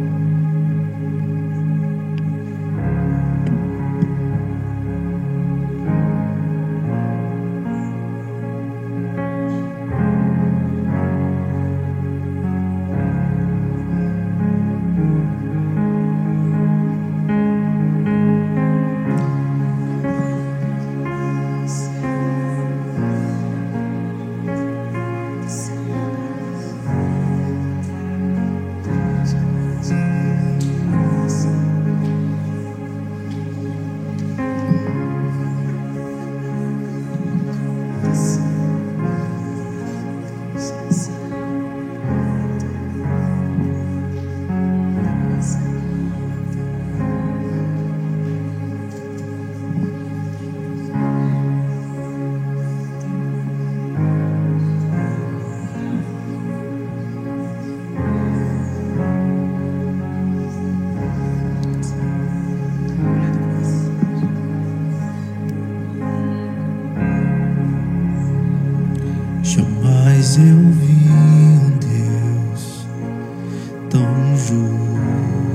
Jamais eu vi um Deus tão justo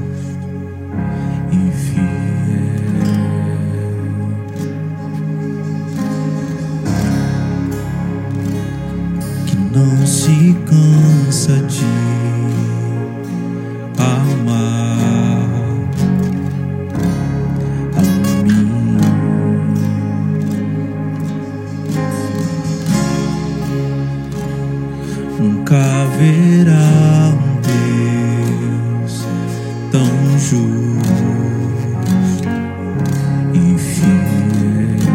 e fiel, que não se cansa de amar a mim. Nunca haverá um Deus tão justo e fiel,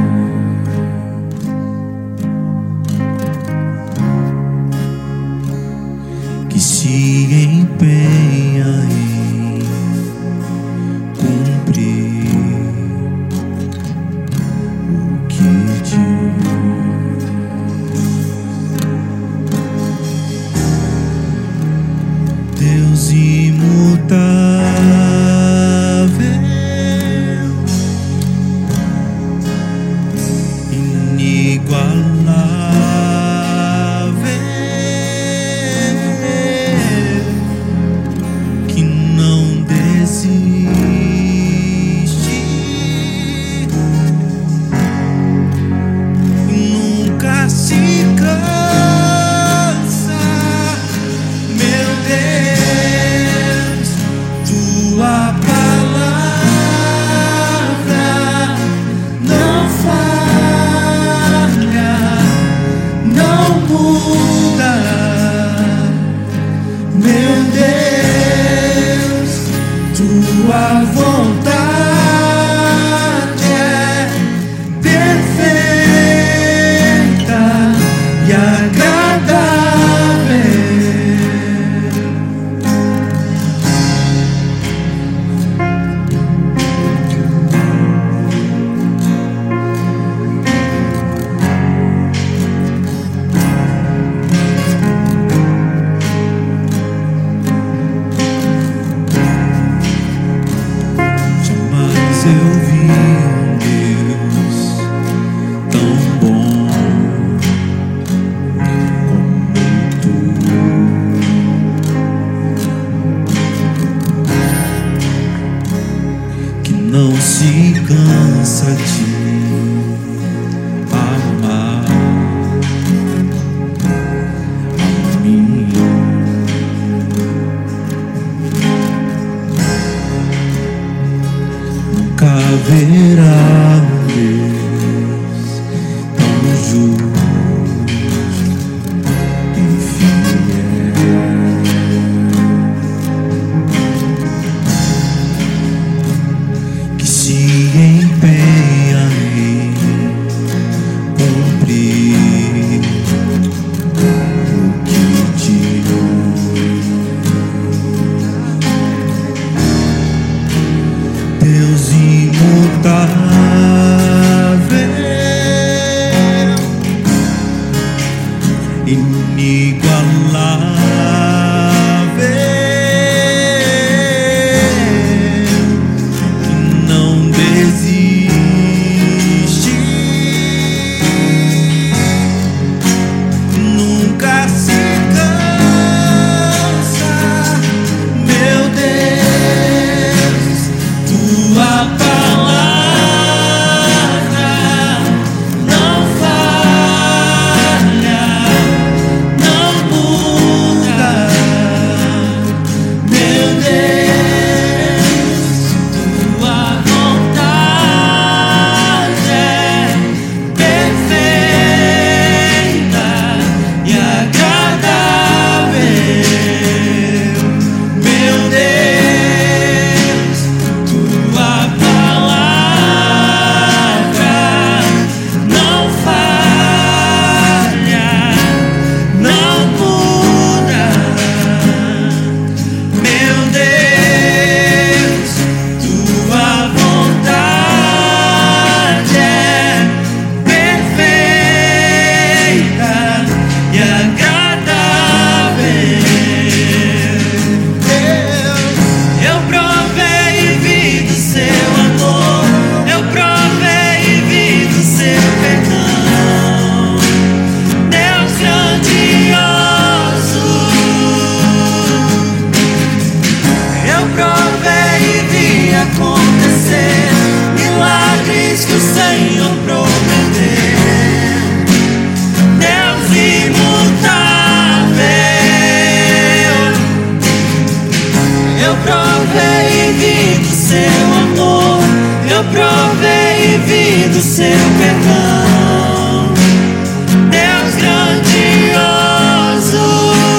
eu vi um Deus tão bom como tu. Que não se cansa de amar a mim. Nunca haverá um Deus tão justo e fiel, que se empenha em cumprir o que diz. Deus imutável, inigualável, que não desiste, nunca se cansa, meu Deus, tua palavra não falha, não muda, meu Deus, tua vontade é perfeita e agradável, meu Deus, tua palavra não falha, não muda, meu Deus, tua vontade é perfeita e agradável. Eu provei e vi do seu amor, eu provei e vi do seu perdão, Deus grandioso. Eu provei e vi acontecer milagres que o Senhor prometeu, Deus imutável. Eu provei e vi do seu amor, eu provei e vi do seu perdão, Deus grandioso.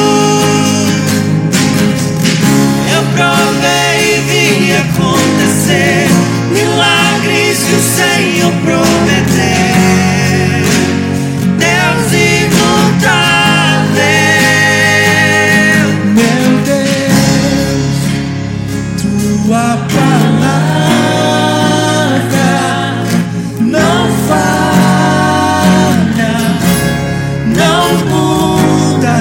Eu provei e vi acontecer milagres que o Senhor prometeu, Deus imutável, meu Deus, tua palavra não falha, não muda,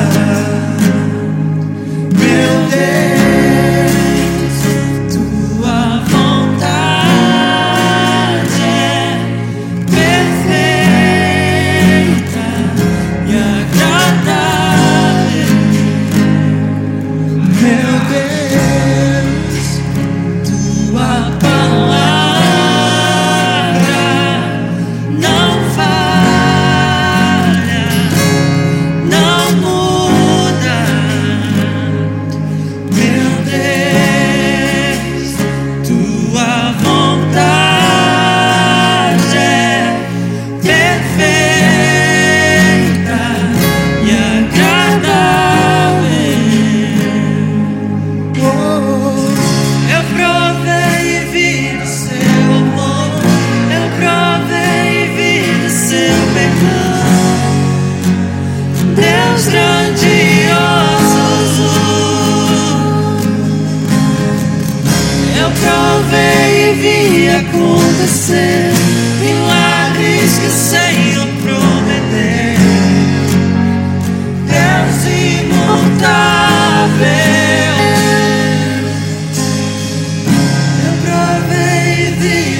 meu Deus, tua vontade é perfeita e agradável, meu Deus, tua palavra não falha, não muda, meu Deus, tua vontade é perfeita e agradável. Oh, eu provei e vi do seu amor, eu provei e vi do seu perdão, Deus grandioso. Eu provei e vi acontecer milagres que o Senhor prometeu, Deus imutável. Eu provei e vi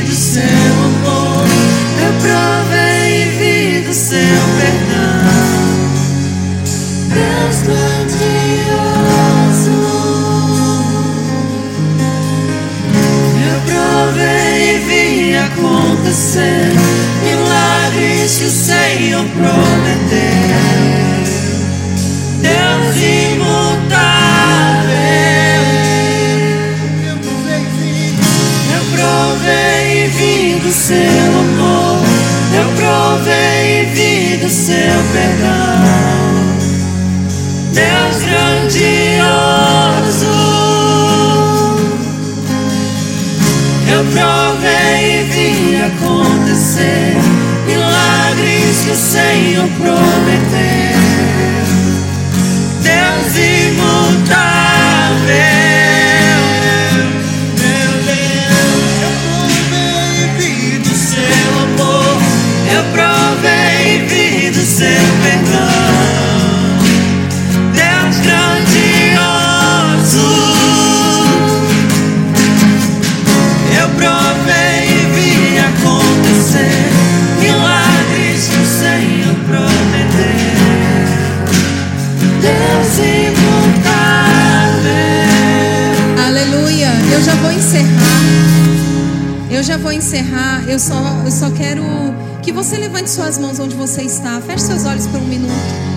Senhor prometeu. Deus imutável, eu provei e vi do seu amor, eu provei e vi do seu perdão. Deus grandioso, eu provei e vi acontecer milagres que o Senhor prometeu. Deus imutável, meu Deus, eu provei e vi do seu amor, eu provei e vi do seu perdão. Deus grandioso, eu provei e vi acontecer milagres que o Senhor prometeu. Deus imutável. Aleluia. Eu já vou encerrar. Eu já vou encerrar. Eu só, eu só quero que você levante suas mãos onde você está. Feche seus olhos por um minuto.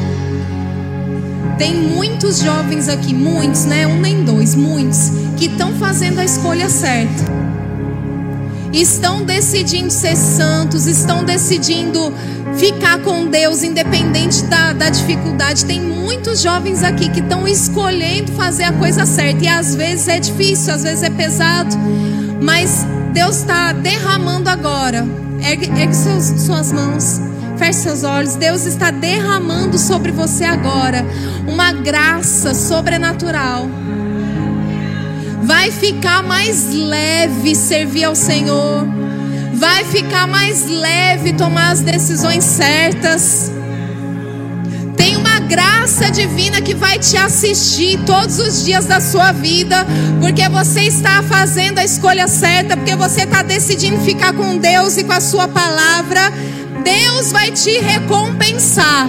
Tem muitos jovens aqui, muitos, né? Um nem dois, muitos, que estão fazendo a escolha certa. Estão decidindo ser santos, estão decidindo ficar com Deus, independente da, da dificuldade. Tem muitos jovens aqui que estão escolhendo fazer a coisa certa. E às vezes é difícil, às vezes é pesado. Mas Deus está derramando agora. Ergue, ergue seus, suas mãos. Feche seus olhos. Deus está derramando sobre você agora uma graça sobrenatural. Vai ficar mais leve servir ao Senhor. Vai ficar mais leve tomar as decisões certas. Tem uma graça divina que vai te assistir todos os dias da sua vida, porque você está fazendo a escolha certa, porque você está decidindo ficar com Deus e com a sua palavra. Deus vai te recompensar.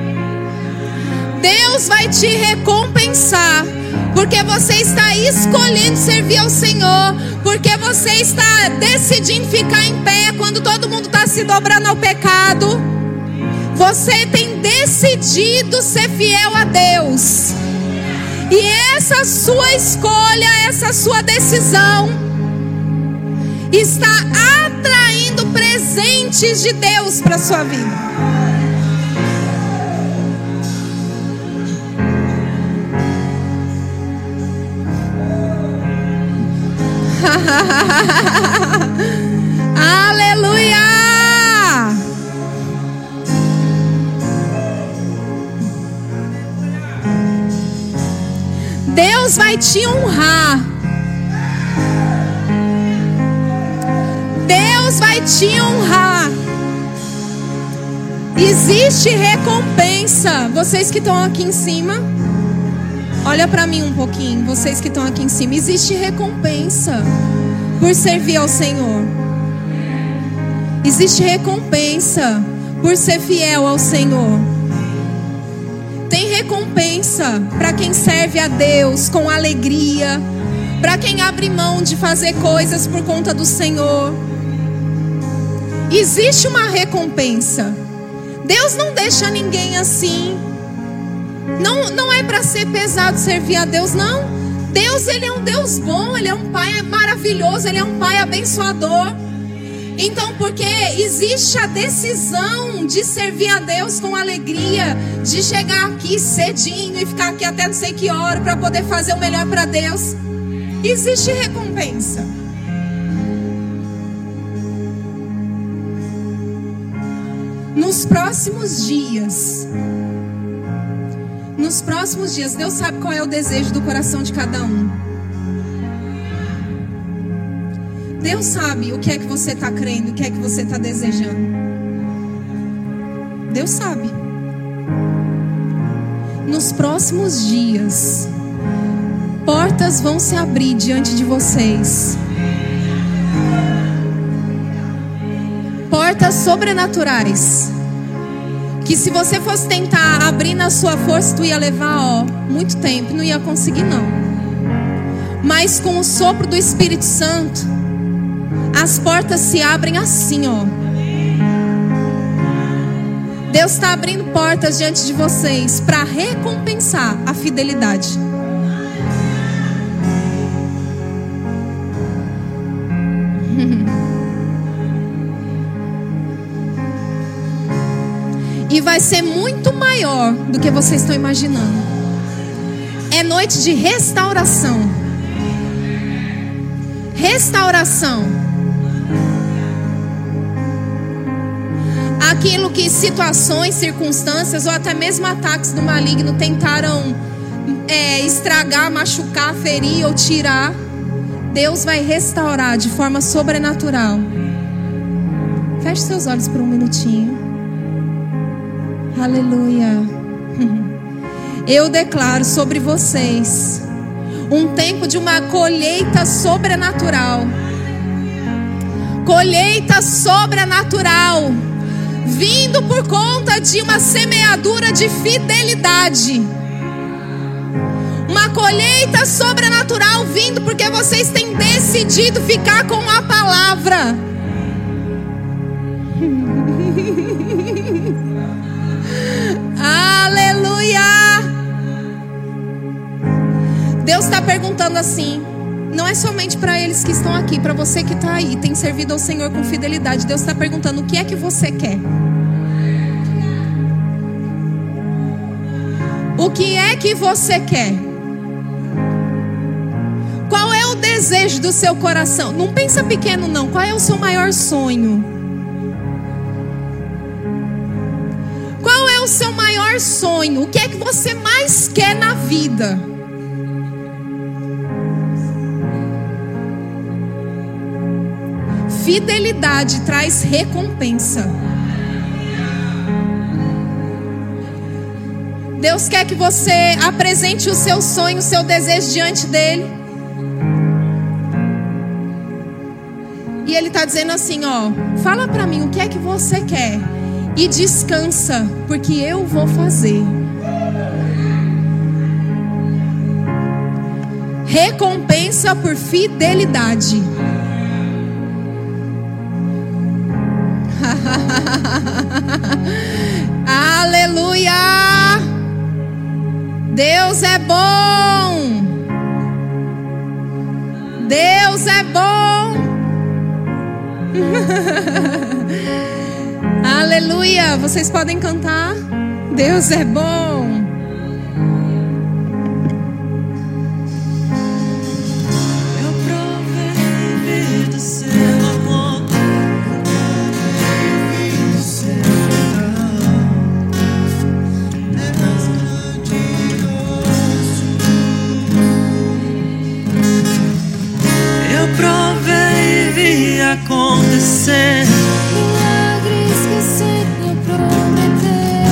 Deus vai te recompensar. Porque você está escolhendo servir ao Senhor. Porque você está decidindo ficar em pé quando todo mundo está se dobrando ao pecado. Você tem decidido ser fiel a Deus. E essa sua escolha, essa sua decisão está atraindo presentes de Deus para a sua vida. Aleluia! Deus vai te honrar. Deus vai te honrar. Existe recompensa. Vocês que estão aqui em cima, olha para mim um pouquinho. Vocês que estão aqui em cima, existe recompensa por servir ao Senhor. Existe recompensa por ser fiel ao Senhor. Tem recompensa para quem serve a Deus com alegria, para quem abre mão de fazer coisas por conta do Senhor. Existe uma recompensa. Deus não deixa ninguém assim. Não, não é para ser pesado servir a Deus, não. Deus, Ele é um Deus bom, Ele é um Pai maravilhoso, Ele é um Pai abençoador. Então, porque existe a decisão de servir a Deus com alegria, de chegar aqui cedinho e ficar aqui até não sei que hora para poder fazer o melhor para Deus, existe recompensa. Nos próximos dias, nos próximos dias, Deus sabe qual é o desejo do coração de cada um. Deus sabe o que é que você está crendo, o que é que você está desejando. Deus sabe. Nos próximos dias, portas vão se abrir diante de vocês. Portas sobrenaturais. Que se você fosse tentar abrir na sua força, tu ia levar, ó, muito tempo, não ia conseguir não. Mas com o sopro do Espírito Santo, as portas se abrem assim, ó. Deus está abrindo portas diante de vocês para recompensar a fidelidade. E vai ser muito maior do que vocês estão imaginando. É noite de restauração. Restauração. Aquilo que situações, circunstâncias ou até mesmo ataques do maligno tentaram é, estragar, machucar, ferir ou tirar, Deus vai restaurar de forma sobrenatural. Feche seus olhos por um minutinho. Aleluia. Eu declaro sobre vocês um tempo de uma colheita sobrenatural. Colheita sobrenatural, vindo por conta de uma semeadura de fidelidade. Uma colheita sobrenatural vindo porque vocês têm decidido ficar com a palavra. Aleluia! Deus está perguntando assim, não é somente para eles que estão aqui, para você que está aí, tem servido ao Senhor com fidelidade. Deus está perguntando, o que é que você quer? O que é que você quer? Qual é o desejo do seu coração? Não pensa pequeno não, qual é o seu maior sonho? Qual é o seu maior sonho? O que é que você mais quer na vida? Fidelidade traz recompensa. Deus quer que você apresente o seu sonho, o seu desejo diante dele. E ele está dizendo assim, ó, fala para mim o que é que você quer. E descansa, porque eu vou fazer. Recompensa por fidelidade. Aleluia! Deus é bom. Deus é bom. Aleluia! Vocês podem cantar. Deus é bom. Eu provei do seu amor, do seu Deus grandioso. Eu provei e vi acontecer Milagres que o Senhor prometeu.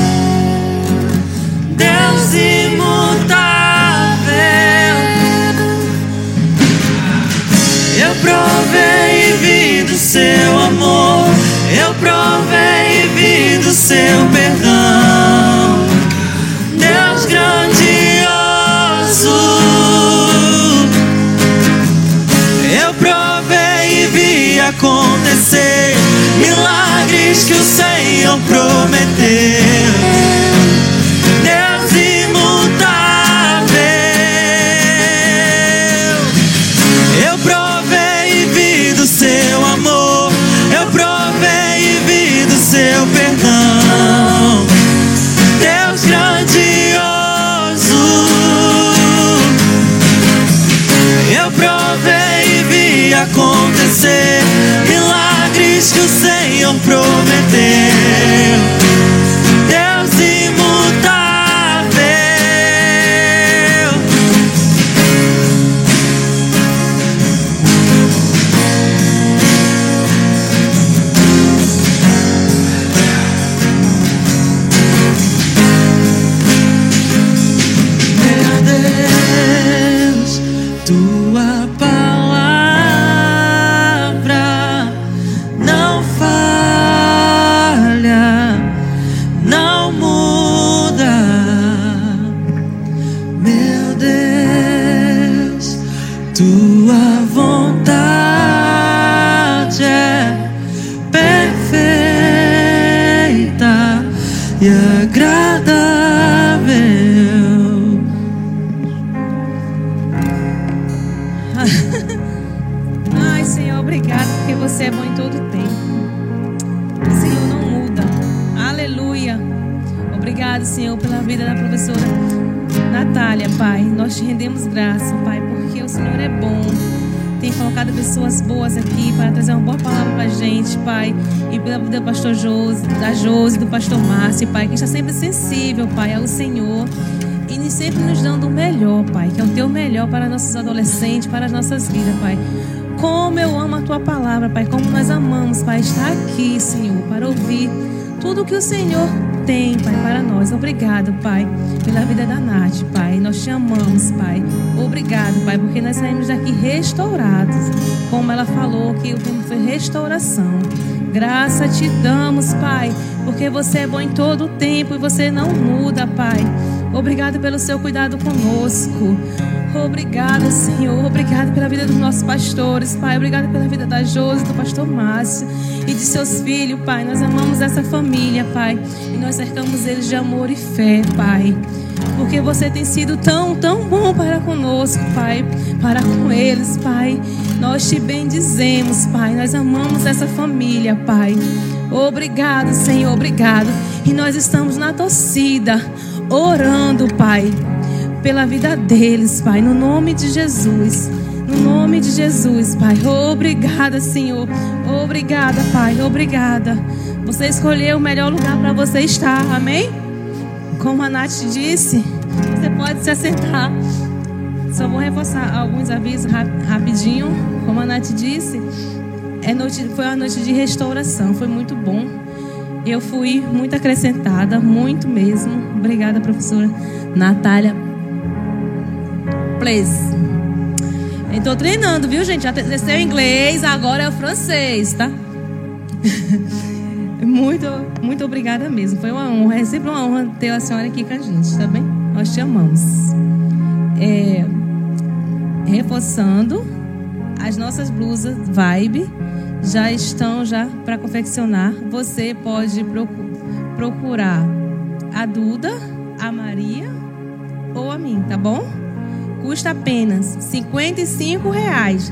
Deus imutável. Eu provei e vi do seu amor. Eu provei e vi do seu perdão. Deus grandioso. Eu provei e vi acontecer milagres que o Senhor prometeu. Deus imutável. Eu provei e vi do seu amor. Eu provei e vi do seu perdão. Deus grandioso. Eu provei e vi acontecer milagres que o Senhor prometeu. Deus imutável. Meu Deus, tua palavra não falha. e agradável. Ai, Senhor, obrigado, porque você é bom em todo tempo. O Senhor não muda. Aleluia. Obrigado, Senhor, pela vida da professora Natália, Pai. Nós te rendemos graça, Pai, porque o Senhor é bom. Tem colocado pessoas boas aqui para trazer uma boa palavra para a gente, Pai. E pela vida do pastor Josi, da Josi, do pastor Márcio, Pai, que está sempre sensível, Pai, ao Senhor. E sempre nos dando o melhor, Pai, que é o teu melhor para nossos adolescentes, para as nossas vidas, Pai. Como eu amo a tua palavra, Pai. Como nós amamos, Pai, estar aqui, Senhor, para ouvir tudo o que o Senhor tem, Pai, para nós. Obrigado, Pai, pela vida da Nath, Pai. Nós te amamos, Pai. Obrigado, Pai, porque nós saímos daqui restaurados. Como ela falou, que o tempo foi restauração. Graça te damos, Pai, porque você é bom em todo o tempo e você não muda, Pai. Obrigado pelo seu cuidado conosco. Obrigado, Senhor. Obrigado pela vida dos nossos pastores, Pai. Obrigado pela vida da Josi, do pastor Márcio e de seus filhos, Pai. Nós amamos essa família, Pai, e nós cercamos eles de amor e fé, Pai, porque você tem sido tão, tão bom para conosco, Pai, para com eles, Pai. Nós te bendizemos, Pai. Nós amamos essa família, Pai. Obrigado, Senhor. Obrigado. E nós estamos na torcida, orando, Pai, pela vida deles, Pai, no nome de Jesus. No nome de Jesus, Pai. Obrigada, Senhor. Obrigada, Pai. Obrigada. Você escolheu o melhor lugar para você estar. Amém? Como a Nath disse, você pode se assentar. Só vou reforçar alguns avisos rapidinho. Como a Nath disse, é noite, foi uma noite de restauração. Foi muito bom. Eu fui muito acrescentada, muito mesmo. Obrigada, professora Natália. Please. Estou treinando, viu, gente? Já desceu inglês, agora é o francês, tá? Muito, muito obrigada mesmo. Foi uma honra, é sempre uma honra ter a senhora aqui com a gente, tá bem? Nós te amamos. É, reforçando, as nossas blusas Vibe já estão já para confeccionar. Você pode procurar a Duda, a Maria ou a mim, tá bom? Custa apenas cinquenta e cinco reais.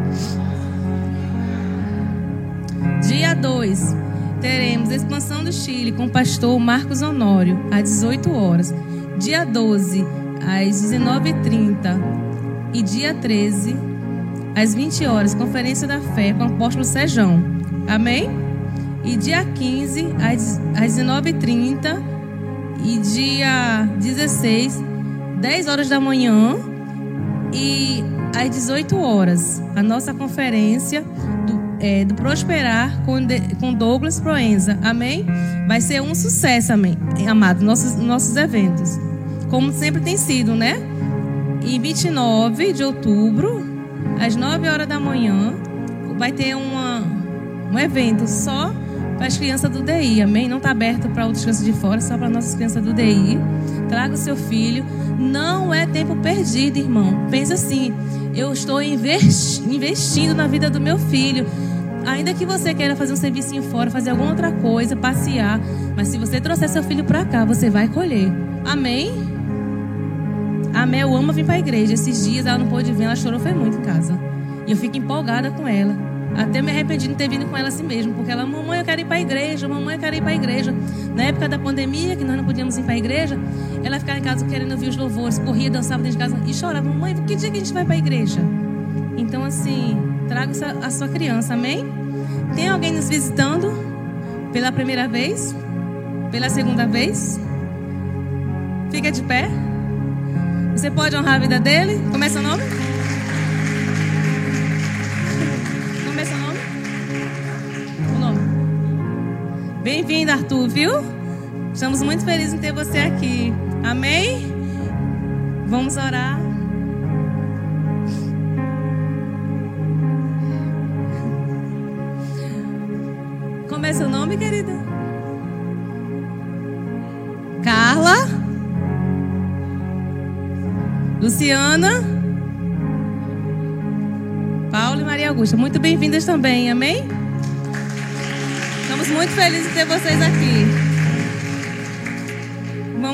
Dia dois, teremos Expansão do Chile com o pastor Marcos Honório, às dezoito horas. Dia doze, às dezenove e trinta. E dia treze, às vinte horas, Conferência da Fé com o apóstolo Sejão. Amém? E dia quinze, às dezenove e trinta. E dia dezesseis, dez horas da manhã. E às dezoito horas, a nossa conferência do, é, do Prosperar com, de, com Douglas Proenza. Amém? Vai ser um sucesso, amém, amado, nossos, nossos eventos. Como sempre tem sido, né? E vinte e nove de outubro, às nove horas da manhã, vai ter uma, um evento só para as crianças do D I. Amém? Não está aberto para outras crianças de fora, só para nossas crianças do D I. Traga o seu filho. Não é tempo perdido, irmão. Pensa assim, eu estou investindo na vida do meu filho. Ainda que você queira fazer um serviço fora, fazer alguma outra coisa, passear, mas se você trouxer seu filho para cá, você vai colher. Amém? A Mel ama vir para a igreja. Esses dias ela não pôde vir, ela chorou, foi muito em casa. E eu fico empolgada com ela. Até me arrependi de não ter vindo com ela assim mesmo, porque ela, mamãe, eu quero ir para a igreja, mamãe, eu quero ir para a igreja. Na época da pandemia, que nós não podíamos ir para a igreja, ela ficava em casa querendo ouvir os louvores, corria, dançava dentro de casa e chorava, mamãe, que dia que a gente vai para a igreja? Então, assim, traga a sua criança, amém? Tem alguém nos visitando pela primeira vez? Pela segunda vez? Fica de pé. Você pode honrar a vida dele? Como é seu nome? Como é seu nome? O nome. Bem-vindo, Arthur, viu? Estamos muito felizes em ter você aqui. Amém? Vamos orar. Como é seu nome, querida? Carla? Luciana? Paulo e Maria Augusta. Muito bem-vindas também, amém? Estamos muito felizes em ter vocês aqui.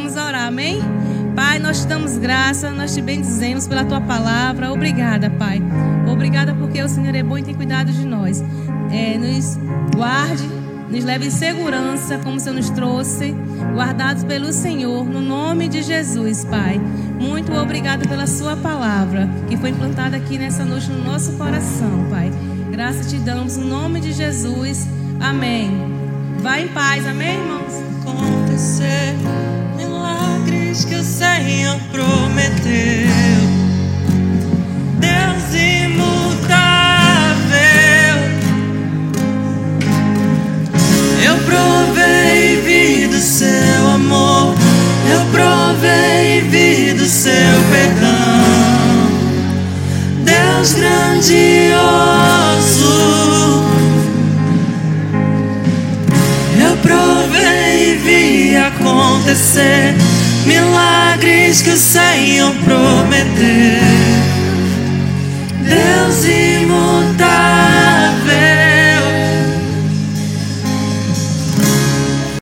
vamos orar, amém? Pai, nós te damos graça, nós te bendizemos pela tua palavra. Obrigada, Pai. Obrigada porque o Senhor é bom e tem cuidado de nós. É, nos guarde, nos leve em segurança, como o Senhor nos trouxe, guardados pelo Senhor, no nome de Jesus, Pai. Muito obrigado pela sua palavra, que foi implantada aqui nessa noite no nosso coração, Pai. Graças te damos no nome de Jesus. Amém. Vai em paz, amém, irmãos? Acontecer milagres que o Senhor prometeu. Deus imutável, eu provei e vi do seu amor, eu provei e vi do seu perdão. Deus grandioso, eu provei e vi acontecer milagres que o Senhor prometeu.